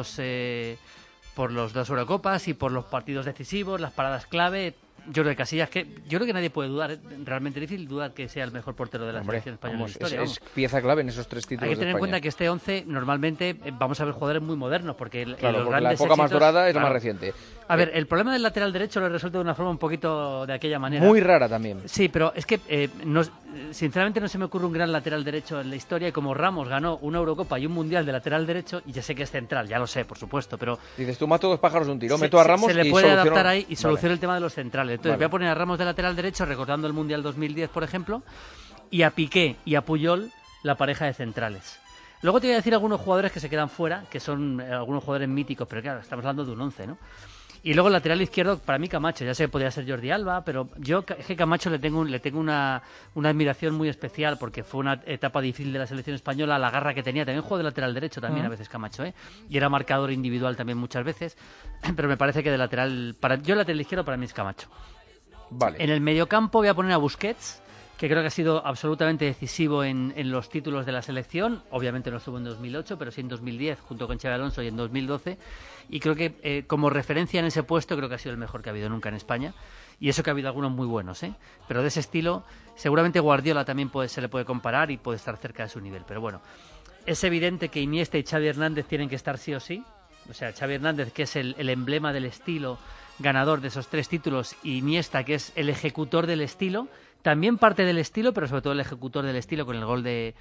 por los dos Eurocopas y por los partidos decisivos, las paradas clave. Yo creo que Casillas, yo creo que nadie puede dudar, realmente difícil dudar que sea el mejor portero de la selección española en la historia. Es pieza clave en esos tres títulos. Hay que tener en cuenta que este 11 normalmente vamos a ver jugadores muy modernos, porque los porque grandes la época más dorada es la más reciente. A ver, el problema del lateral derecho lo he resuelto de una forma un poquito de aquella manera. Muy rara también. Sí, pero es que sinceramente no se me ocurre un gran lateral derecho en la historia, y como Ramos ganó una Eurocopa y un Mundial de lateral derecho, y ya sé que es central, ya lo sé, por supuesto, pero... Dices, tú mato dos pájaros de un tiro, meto a Ramos y se le puede adaptar ahí y soluciona el tema de los centrales. Entonces voy a poner a Ramos de lateral derecho, recordando el Mundial 2010, por ejemplo, y a Piqué y a Puyol, la pareja de centrales. Luego te voy a decir algunos jugadores que se quedan fuera, que son algunos jugadores míticos, pero claro, estamos hablando de un 11, ¿no? Y luego el lateral izquierdo, para mí Camacho, ya sé que podría ser Jordi Alba, pero yo es que Camacho le tengo una admiración muy especial, porque fue una etapa difícil de la selección española, la garra que tenía. También jugó de lateral derecho también a veces Camacho, y era marcador individual también muchas veces, pero me parece que el lateral izquierdo para mí es Camacho. Vale. En el mediocampo voy a poner a Busquets, que creo que ha sido absolutamente decisivo en los títulos de la selección. Obviamente no estuvo en 2008, pero sí en 2010, junto con Xabi Alonso, y en 2012. Y creo que como referencia en ese puesto, creo que ha sido el mejor que ha habido nunca en España. Y eso que ha habido algunos muy buenos, pero de ese estilo, seguramente Guardiola también se le puede comparar y puede estar cerca de su nivel. Pero bueno, es evidente que Iniesta y Xavi Hernández tienen que estar sí o sí. O sea, Xavi Hernández, que es el emblema del estilo ganador de esos tres títulos, y Iniesta, que es el ejecutor del estilo, también parte del estilo, pero sobre todo el ejecutor del estilo con el gol de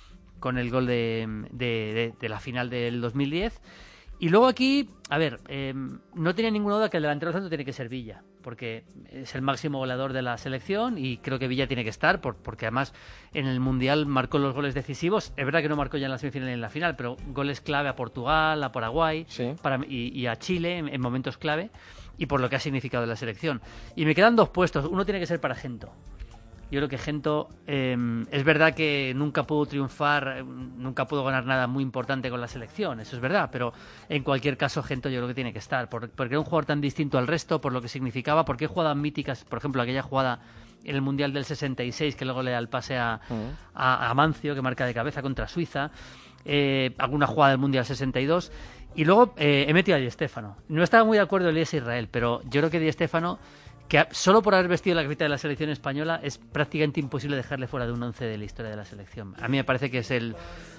la final del 2010. Y luego aquí, a ver, no tenía ninguna duda que el delantero centro tiene que ser Villa, porque es el máximo goleador de la selección y creo que Villa tiene que estar, porque además en el Mundial marcó los goles decisivos. Es verdad que no marcó ya en la semifinal y en la final, pero goles clave a Portugal, a Paraguay y a Chile en momentos clave, y por lo que ha significado la selección. Y me quedan dos puestos. Uno tiene que ser para Gento. Yo creo que Gento, es verdad que nunca pudo triunfar, nunca pudo ganar nada muy importante con la selección, eso es verdad, pero en cualquier caso Gento yo creo que tiene que estar, porque era un jugador tan distinto al resto, por lo que significaba, porque jugadas míticas, por ejemplo, aquella jugada en el Mundial del 66, que luego le da el pase a Mancio, que marca de cabeza contra Suiza, alguna jugada del Mundial 62, y luego he metido a Di Stéfano. No estaba muy de acuerdo Elías Israel, pero yo creo que Di Stéfano, que solo por haber vestido la camiseta de la selección española es prácticamente imposible dejarle fuera de un 11 de la historia de la selección. A mí me parece que es el...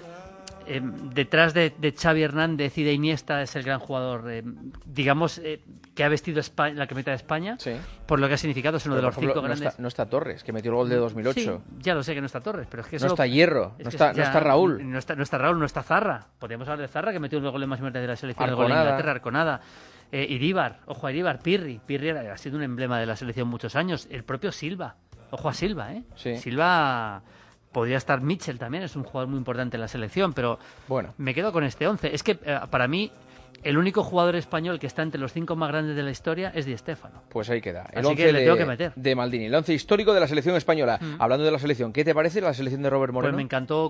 detrás de Xavi Hernández y de Iniesta es el gran jugador, digamos, que ha vestido la camiseta de España, sí, por lo que ha significado. Es uno de los 5 grandes. No está Torres, que metió el gol de 2008. Sí, ya lo sé que no está Torres, pero es que no está Hierro, no está Raúl. No está Raúl, no está Zarra. Podríamos hablar de Zarra, que metió el gol más importante de la selección, el gol de Inglaterra, Arconada. Iríbar, ojo a Iríbar, Pirri ha sido un emblema de la selección muchos años. El propio Silva, ojo a Silva, Sí. Silva... Podría estar Mitchell también, es un jugador muy importante en la selección, pero bueno, me quedo con este 11. Es que para mí el único jugador español que está entre los 5 más grandes de la historia es Di Stéfano. Pues ahí queda. El Así 11 que le tengo que meter. De Maldini, el 11 histórico de la selección española. Hablando de la selección, ¿qué te parece la selección de Robert Moreno? Pues me encantó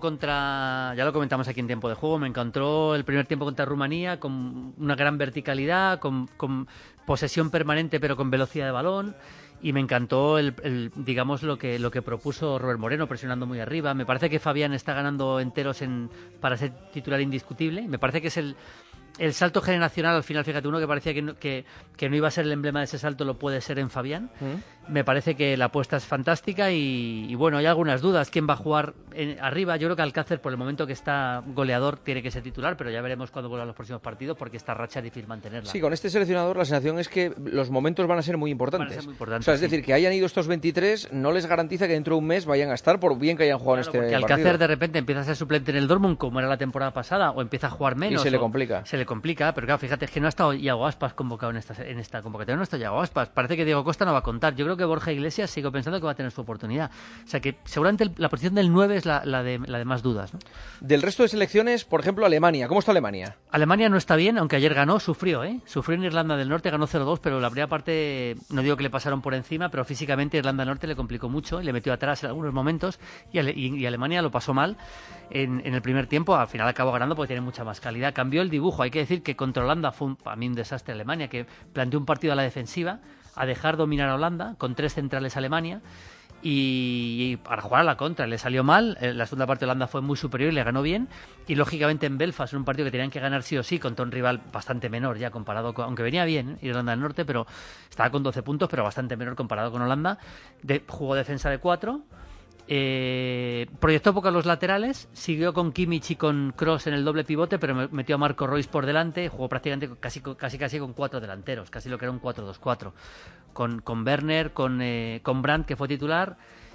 ya lo comentamos aquí en tiempo de juego, me encantó el primer tiempo contra Rumanía, con una gran verticalidad, con posesión permanente pero con velocidad de balón. Y me encantó digamos lo que propuso Robert Moreno, presionando muy arriba. Me parece que Fabián está ganando enteros para ser titular indiscutible. Me parece que es el salto generacional al final. Fíjate, uno que parecía que no iba a ser el emblema de ese salto lo puede ser en Fabián. Me parece que la apuesta es fantástica y bueno, hay algunas dudas. ¿Quién va a jugar arriba? Yo creo que Alcácer, por el momento que está goleador, tiene que ser titular, pero ya veremos cuando vuelvan los próximos partidos, porque esta racha es difícil mantenerla. Sí, con este seleccionador la sensación es que los momentos van a ser muy importantes. O sea, es decir, que hayan ido estos 23 no les garantiza que dentro de un mes vayan a estar, por bien que hayan jugado en este porque partido. Alcácer de repente empieza a ser suplente en el Dortmund, como era la temporada pasada, o empieza a jugar menos. Y se le complica. Se le complica, pero claro, fíjate, es que no ha estado Iago Aspas convocado en esta convocatoria. No está Iago Aspas. Parece que Diego Costa no va a contar. Yo creo que Borja Iglesias sigo pensando que va a tener su oportunidad. O sea que seguramente la posición del 9 es la de más dudas, ¿no? Del resto de selecciones, por ejemplo, Alemania. ¿Cómo está Alemania? Alemania no está bien, aunque ayer ganó, sufrió en Irlanda del Norte, ganó 0-2, pero la primera parte, no digo que le pasaron por encima, pero físicamente Irlanda del Norte le complicó mucho y le metió atrás en algunos momentos y Alemania lo pasó mal en el primer tiempo. Al final acabó ganando porque tiene mucha más calidad. Cambió el dibujo. Hay que decir que contra Holanda fue para mí un desastre Alemania, que planteó un partido a la defensiva, a dejar dominar a Holanda con 3 centrales Alemania, y para jugar a la contra le salió mal. La segunda parte de Holanda fue muy superior y le ganó bien, y lógicamente en Belfast, en un partido que tenían que ganar sí o sí contra un rival bastante menor ya comparado con, aunque venía bien Irlanda del Norte, pero estaba con 12 puntos, pero bastante menor comparado con Holanda. Jugó defensa de 4, proyectó poco a los laterales, siguió con Kimmich y con Kroos en el doble pivote, pero metió a Marco Reus por delante, jugó prácticamente casi con 4 delanteros, casi lo que era un 4-2-4, con Werner, con Brandt, que fue titular,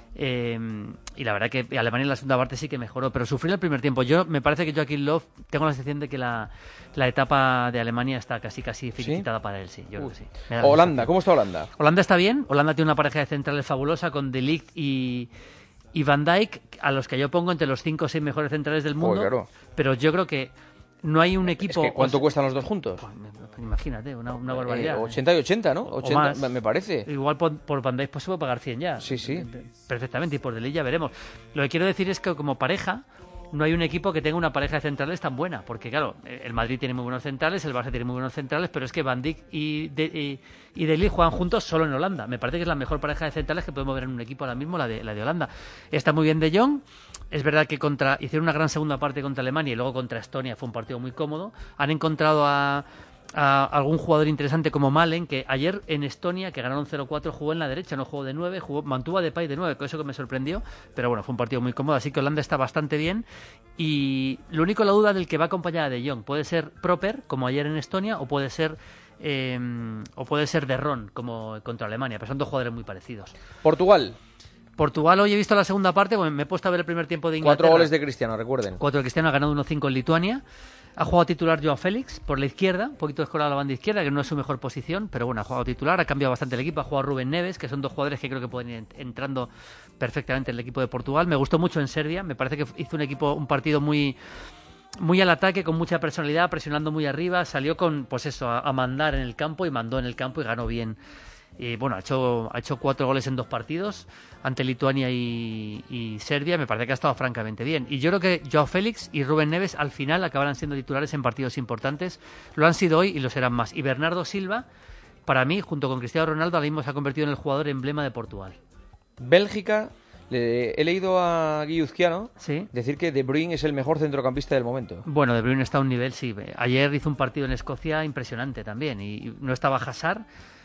y la verdad que Alemania en la segunda parte sí que mejoró, pero sufrió el primer tiempo. Me parece que Joachim Löw, tengo la sensación de que la etapa de Alemania está casi finiquitada para él, sí. Yo creo que sí. Holanda, ¿cómo está Holanda? Holanda está bien. Holanda tiene una pareja de centrales fabulosa con De Ligt y Van Dijk, a los que yo pongo entre los 5 o 6 mejores centrales del mundo. Claro. Pero yo creo que no hay un equipo... Es que ¿cuánto cuestan los dos juntos? Pues, imagínate, una barbaridad. 80 y 80, ¿no? 80, más. Me parece. Igual por Van Dijk pues se puede pagar 100 ya. Sí. Perfectamente, y por De Ligt ya veremos. Lo que quiero decir es que como pareja no hay un equipo que tenga una pareja de centrales tan buena, porque claro, el Madrid tiene muy buenos centrales, el Barça tiene muy buenos centrales, pero es que Van Dijk y De Ligt juegan juntos solo en Holanda. Me parece que es la mejor pareja de centrales que podemos ver en un equipo ahora mismo, la de Holanda. Está muy bien De Jong. Es verdad que hicieron una gran segunda parte contra Alemania y luego contra Estonia fue un partido muy cómodo. Han encontrado a algún jugador interesante como Malen, que ayer en Estonia, que ganaron 0-4, jugó en la derecha, no jugó de 9, mantuvo a Depay de 9, con eso que me sorprendió, pero bueno, fue un partido muy cómodo, así que Holanda está bastante bien. Y lo único, la duda del que va acompañada de Jong, puede ser Proper, como ayer en Estonia, o puede ser De Ron, como contra Alemania, pero son dos jugadores muy parecidos. Portugal, hoy he visto la segunda parte, me he puesto a ver el primer tiempo de Inglaterra. 4 goles de Cristiano, recuerden. 4 de Cristiano, ha ganado 1-5 en Lituania. Ha jugado titular Joao Félix por la izquierda, un poquito descolado a la banda izquierda, que no es su mejor posición, pero bueno, ha jugado titular, ha cambiado bastante el equipo, ha jugado Rubén Neves, que son dos jugadores que creo que pueden ir entrando perfectamente en el equipo de Portugal. Me gustó mucho en Serbia, me parece que hizo un partido muy al ataque, con mucha personalidad, presionando muy arriba, salió con, pues eso, a mandar en el campo, y mandó en el campo y ganó bien Y bueno, ha hecho 4 goles en 2 partidos ante Lituania y Serbia. Me parece que ha estado francamente bien. Y yo creo que Joao Félix y Rubén Neves al final acabarán siendo titulares en partidos importantes. Lo han sido hoy y lo serán más. Y Bernardo Silva, para mí, junto con Cristiano Ronaldo, ahora mismo se ha convertido en el jugador emblema de Portugal. Bélgica, he leído a Guilluzquiano decir que De Bruyne es el mejor centrocampista del momento. Bueno, De Bruyne está a un nivel, sí. Ayer hizo un partido en Escocia impresionante también. Y no estaba Hazard.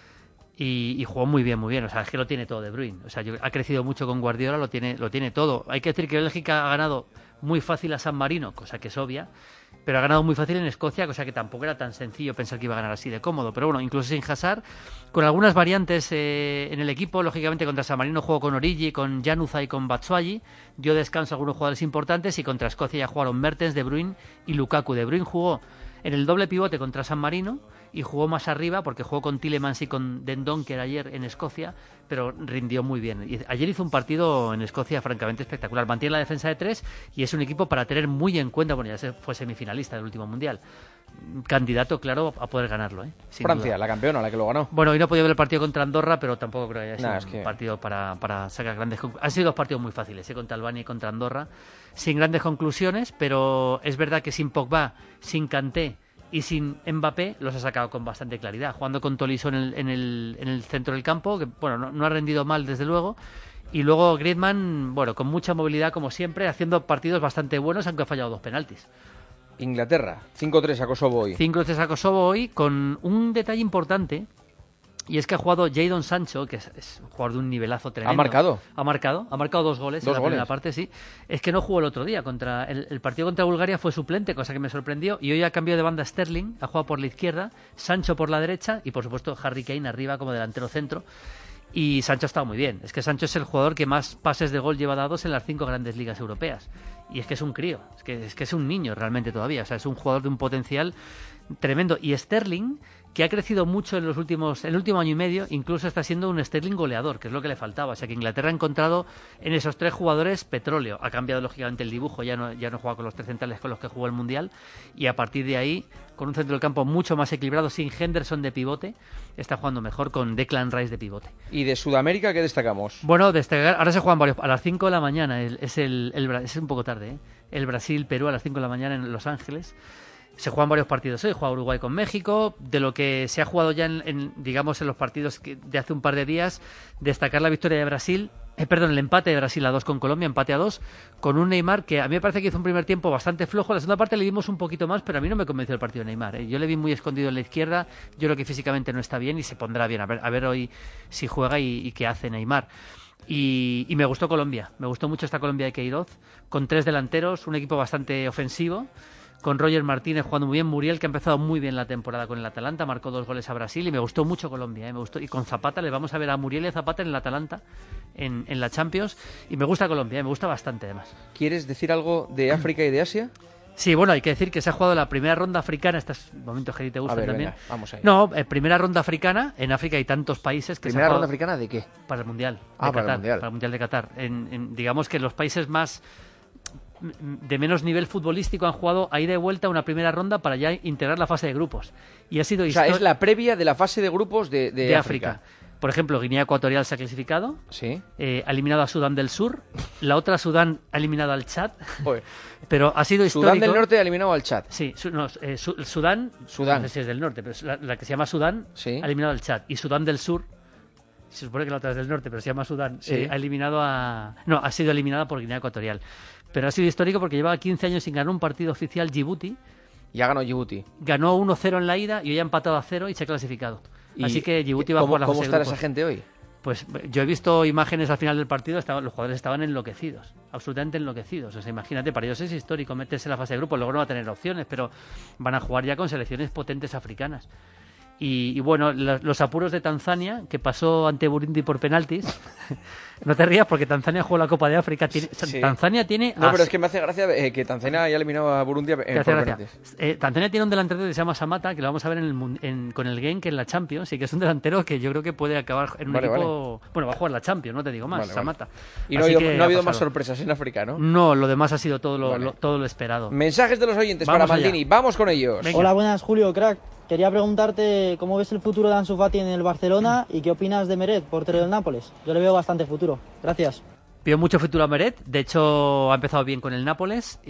Y jugó muy bien, muy bien. O sea, es que lo tiene todo De Bruyne. O sea, ha crecido mucho con Guardiola, lo tiene todo. Hay que decir que Bélgica ha ganado muy fácil a San Marino, cosa que es obvia, pero ha ganado muy fácil en Escocia, cosa que tampoco era tan sencillo pensar que iba a ganar así de cómodo. Pero bueno, incluso sin Hazard, con algunas variantes en el equipo, lógicamente contra San Marino jugó con Origi, con Januzaj y con Batshuayi, dio descanso a algunos jugadores importantes, y contra Escocia ya jugaron Mertens, De Bruyne y Lukaku. De Bruyne jugó en el doble pivote contra San Marino y jugó más arriba porque jugó con Tielemans y con Den Donker ayer en Escocia, pero rindió muy bien. Y ayer hizo un partido en Escocia francamente espectacular. Mantiene la defensa de 3 y es un equipo para tener muy en cuenta. Bueno, ya fue semifinalista del último Mundial. Candidato claro a poder ganarlo, sin Francia, duda. La campeona, la que lo ganó. Bueno, hoy no he podido ver el partido contra Andorra, pero tampoco creo que haya sido un partido para sacar grandes conclusiones. Han sido 2 partidos muy fáciles, contra Albania y contra Andorra, sin grandes conclusiones, pero es verdad que sin Pogba, sin Kanté y sin Mbappé los ha sacado con bastante claridad, jugando con Tolisso en el centro del campo, que bueno, no ha rendido mal desde luego, y luego Griezmann, bueno, con mucha movilidad como siempre, haciendo partidos bastante buenos, aunque ha fallado 2 penaltis. Inglaterra, 5-3 a Kosovo hoy. 5-3 a Kosovo hoy, con un detalle importante, y es que ha jugado Jadon Sancho, que es un jugador de un nivelazo tremendo. ¿Ha marcado? Ha marcado 2 goles en la primera parte, sí. Es que no jugó el otro día. El partido contra Bulgaria fue suplente, cosa que me sorprendió, y hoy ha cambiado de banda Sterling, ha jugado por la izquierda, Sancho por la derecha, y por supuesto Harry Kane arriba como delantero centro. Y Sancho ha estado muy bien. Es que Sancho es el jugador que más pases de gol lleva dados en las 5 grandes ligas europeas. Y es que es un crío, es que es un niño realmente todavía. O sea, es un jugador de un potencial tremendo. Y Sterling, que ha crecido mucho en el último año y medio, incluso está siendo un Sterling goleador, que es lo que le faltaba. O sea, que Inglaterra ha encontrado en esos 3 jugadores petróleo. Ha cambiado lógicamente el dibujo, ya no juega con los 3 centrales con los que jugó el Mundial, y a partir de ahí, con un centro del campo mucho más equilibrado, sin Henderson de pivote, está jugando mejor con Declan Rice de pivote. ¿Y de Sudamérica qué destacamos? Bueno, ahora se juegan varios, a las 5 de la mañana, es un poco tarde, el Brasil-Perú a las 5 de la mañana en Los Ángeles. Se juegan varios partidos hoy, juega Uruguay con México. De lo que se ha jugado ya en los partidos de hace un par de días, destacar la victoria de Brasil, el empate de Brasil a 2 con Colombia, empate a 2, con un Neymar que a mí me parece que hizo un primer tiempo bastante flojo. La segunda parte le dimos un poquito más, pero a mí no me convenció el partido de Neymar. Yo le vi muy escondido en la izquierda, yo creo que físicamente no está bien y se pondrá bien. A ver hoy si juega y qué hace Neymar. Y me gustó Colombia, me gustó mucho esta Colombia de Queiroz, con 3 delanteros, un equipo bastante ofensivo, con Roger Martínez jugando muy bien, Muriel, que ha empezado muy bien la temporada con el Atalanta, marcó 2 goles a Brasil, y me gustó mucho Colombia, me gustó. Y con Zapata, le vamos a ver a Muriel y a Zapata en el Atalanta, en la Champions, y me gusta Colombia, me gusta bastante además. ¿Quieres decir algo de África y de Asia? Sí, bueno, hay que decir que se ha jugado la primera ronda africana, estos momentos que a ti te gustan también. Venga, vamos ahí. No, primera ronda africana, en África hay tantos países que ¿Primera ronda africana de qué? Para el Mundial. Para el Mundial. Para el Mundial de Qatar. Digamos que los países más de menos nivel futbolístico han jugado ahí de vuelta una primera ronda para ya integrar la fase de grupos. Y ha sido es la previa de la fase de grupos de África. Por ejemplo, Guinea Ecuatorial se ha clasificado, sí, ha eliminado a Sudán del Sur, la otra Sudán ha eliminado al Chad, pero ha sido histórico. Sudán del Norte ha eliminado al Chad. Sí, Sudán, no sé si es del Norte, pero la que se llama Sudán ha eliminado al Chad, y Sudán del Sur, se supone que la otra es del Norte, pero se llama Sudán, ha sido eliminada por Guinea Ecuatorial. Pero ha sido histórico porque llevaba 15 años sin ganar un partido oficial Djibouti. Ya ganó Djibouti. Ganó 1-0 en la ida y hoy ha empatado a 0 y se ha clasificado. Así que Djibouti va a jugar la fase de grupos. ¿Cómo está esa gente hoy? Pues yo he visto imágenes al final del partido, los jugadores estaban enloquecidos, absolutamente enloquecidos. O sea, imagínate, para ellos es histórico meterse en la fase de grupos, luego no va a tener opciones, pero van a jugar ya con selecciones potentes africanas. Y bueno, los apuros de Tanzania, que pasó ante Burundi por penaltis, No te rías porque Tanzania jugó la Copa de África. Tanzania tiene... No, pero es que me hace gracia que Tanzania haya eliminado a Burundi por penaltis. Tanzania tiene un delantero que se llama Samata, que lo vamos a ver con el Genk en la Champions, y que es un delantero que yo creo que puede acabar en un equipo... Vale. Bueno, va a jugar la Champions, no te digo más, Samata. Y no ha habido más sorpresas en África, ¿no? No, lo demás ha sido todo lo esperado. Mensajes de los oyentes para Maldini. Vamos con ellos. Venga. Hola, buenas, Julio, crack. Quería preguntarte cómo ves el futuro de Ansu Fati en el Barcelona y qué opinas de Meret, portero del Nápoles. Yo le veo bastante futuro. Gracias. Veo mucho futuro a Meret. De hecho, ha empezado bien con el Nápoles.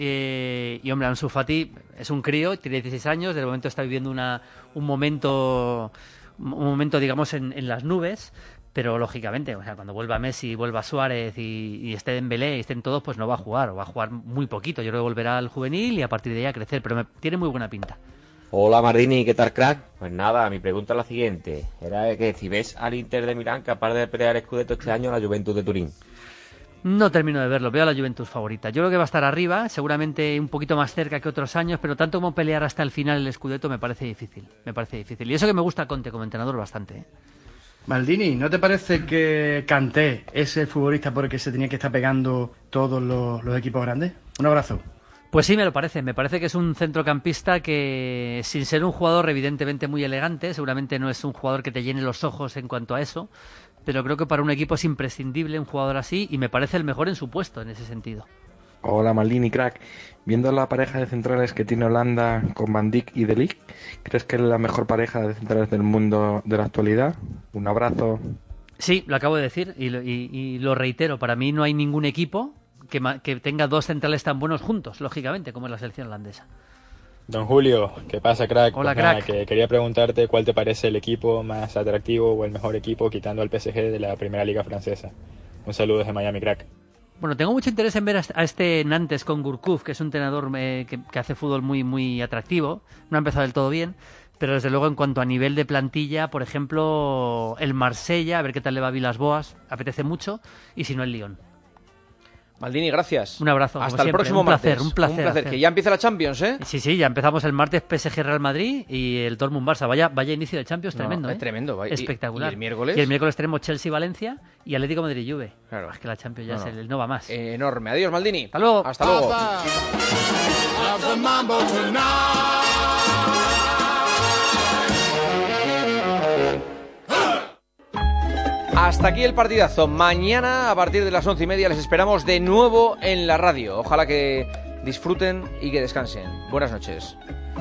Y hombre, Ansu Fati es un crío, tiene 16 años. De momento está viviendo un momento, digamos, en las nubes. Pero lógicamente, o sea, cuando vuelva Messi, vuelva Suárez y esté Dembélé y estén todos, pues no va a jugar, o va a jugar muy poquito. Yo creo que volverá al juvenil y a partir de ahí a crecer. Pero tiene muy buena pinta. Hola Maldini, ¿qué tal, crack? Pues nada, mi pregunta es la siguiente. Era que si ves al Inter de Milán capaz de pelear el Scudetto este año a la Juventus de Turín. No termino de verlo, veo a la Juventus favorita. Yo creo que va a estar arriba, seguramente un poquito más cerca que otros años, pero tanto como pelear hasta el final el Scudetto me parece difícil. Y eso que me gusta Conte como entrenador bastante. Maldini, ¿no te parece que Kanté es el futbolista por el que se tenía que estar pegando todos los equipos grandes? Un abrazo. Pues sí, me parece que es un centrocampista que, sin ser un jugador evidentemente muy elegante, seguramente no es un jugador que te llene los ojos en cuanto a eso, pero creo que para un equipo es imprescindible un jugador así y me parece el mejor en su puesto en ese sentido. Hola Maldini, crack. Viendo la pareja de centrales que tiene Holanda con Van Dijk y De Ligt, ¿crees que es la mejor pareja de centrales del mundo de la actualidad? Un abrazo. Sí, lo acabo de decir y lo reitero, para mí no hay ningún equipo que tenga dos centrales tan buenos juntos, lógicamente, como es la selección holandesa. Don Julio, ¿qué pasa, crack? Hola, pues crack. Nada, que quería preguntarte cuál te parece el equipo más atractivo o el mejor equipo quitando al PSG de la Primera Liga Francesa. Un saludo desde Miami, crack. Bueno, tengo mucho interés en ver a este Nantes con Gourcuff, que es un entrenador que hace fútbol muy, muy atractivo. No ha empezado del todo bien, pero desde luego en cuanto a nivel de plantilla, por ejemplo, el Marsella, a ver qué tal le va a Villas-Boas, apetece mucho, y si no el Lyon. Maldini, gracias. Un abrazo. Hasta el siempre. próximo martes. Un placer. Que ya empieza la Champions, ¿eh? Sí, ya empezamos el martes PSG Real Madrid y el Dortmund Barça. Vaya inicio de Champions tremendo, ¿eh? Tremendo. Espectacular. ¿Y el miércoles? Y el miércoles tenemos Chelsea-Valencia y Atlético Madrid-Juve. Claro. Es que la Champions ya no va más. Enorme. Adiós, Maldini. Hasta luego. Hasta luego. Hasta aquí el partidazo. Mañana, a partir de las 11:30, les esperamos de nuevo en la radio. Ojalá que disfruten y que descansen. Buenas noches.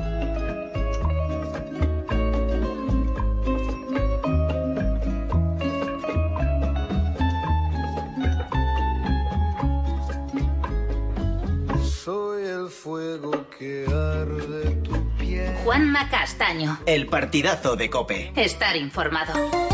Soy el fuego que arde tu piel. Juanma Castaño. El partidazo de COPE. Estar informado.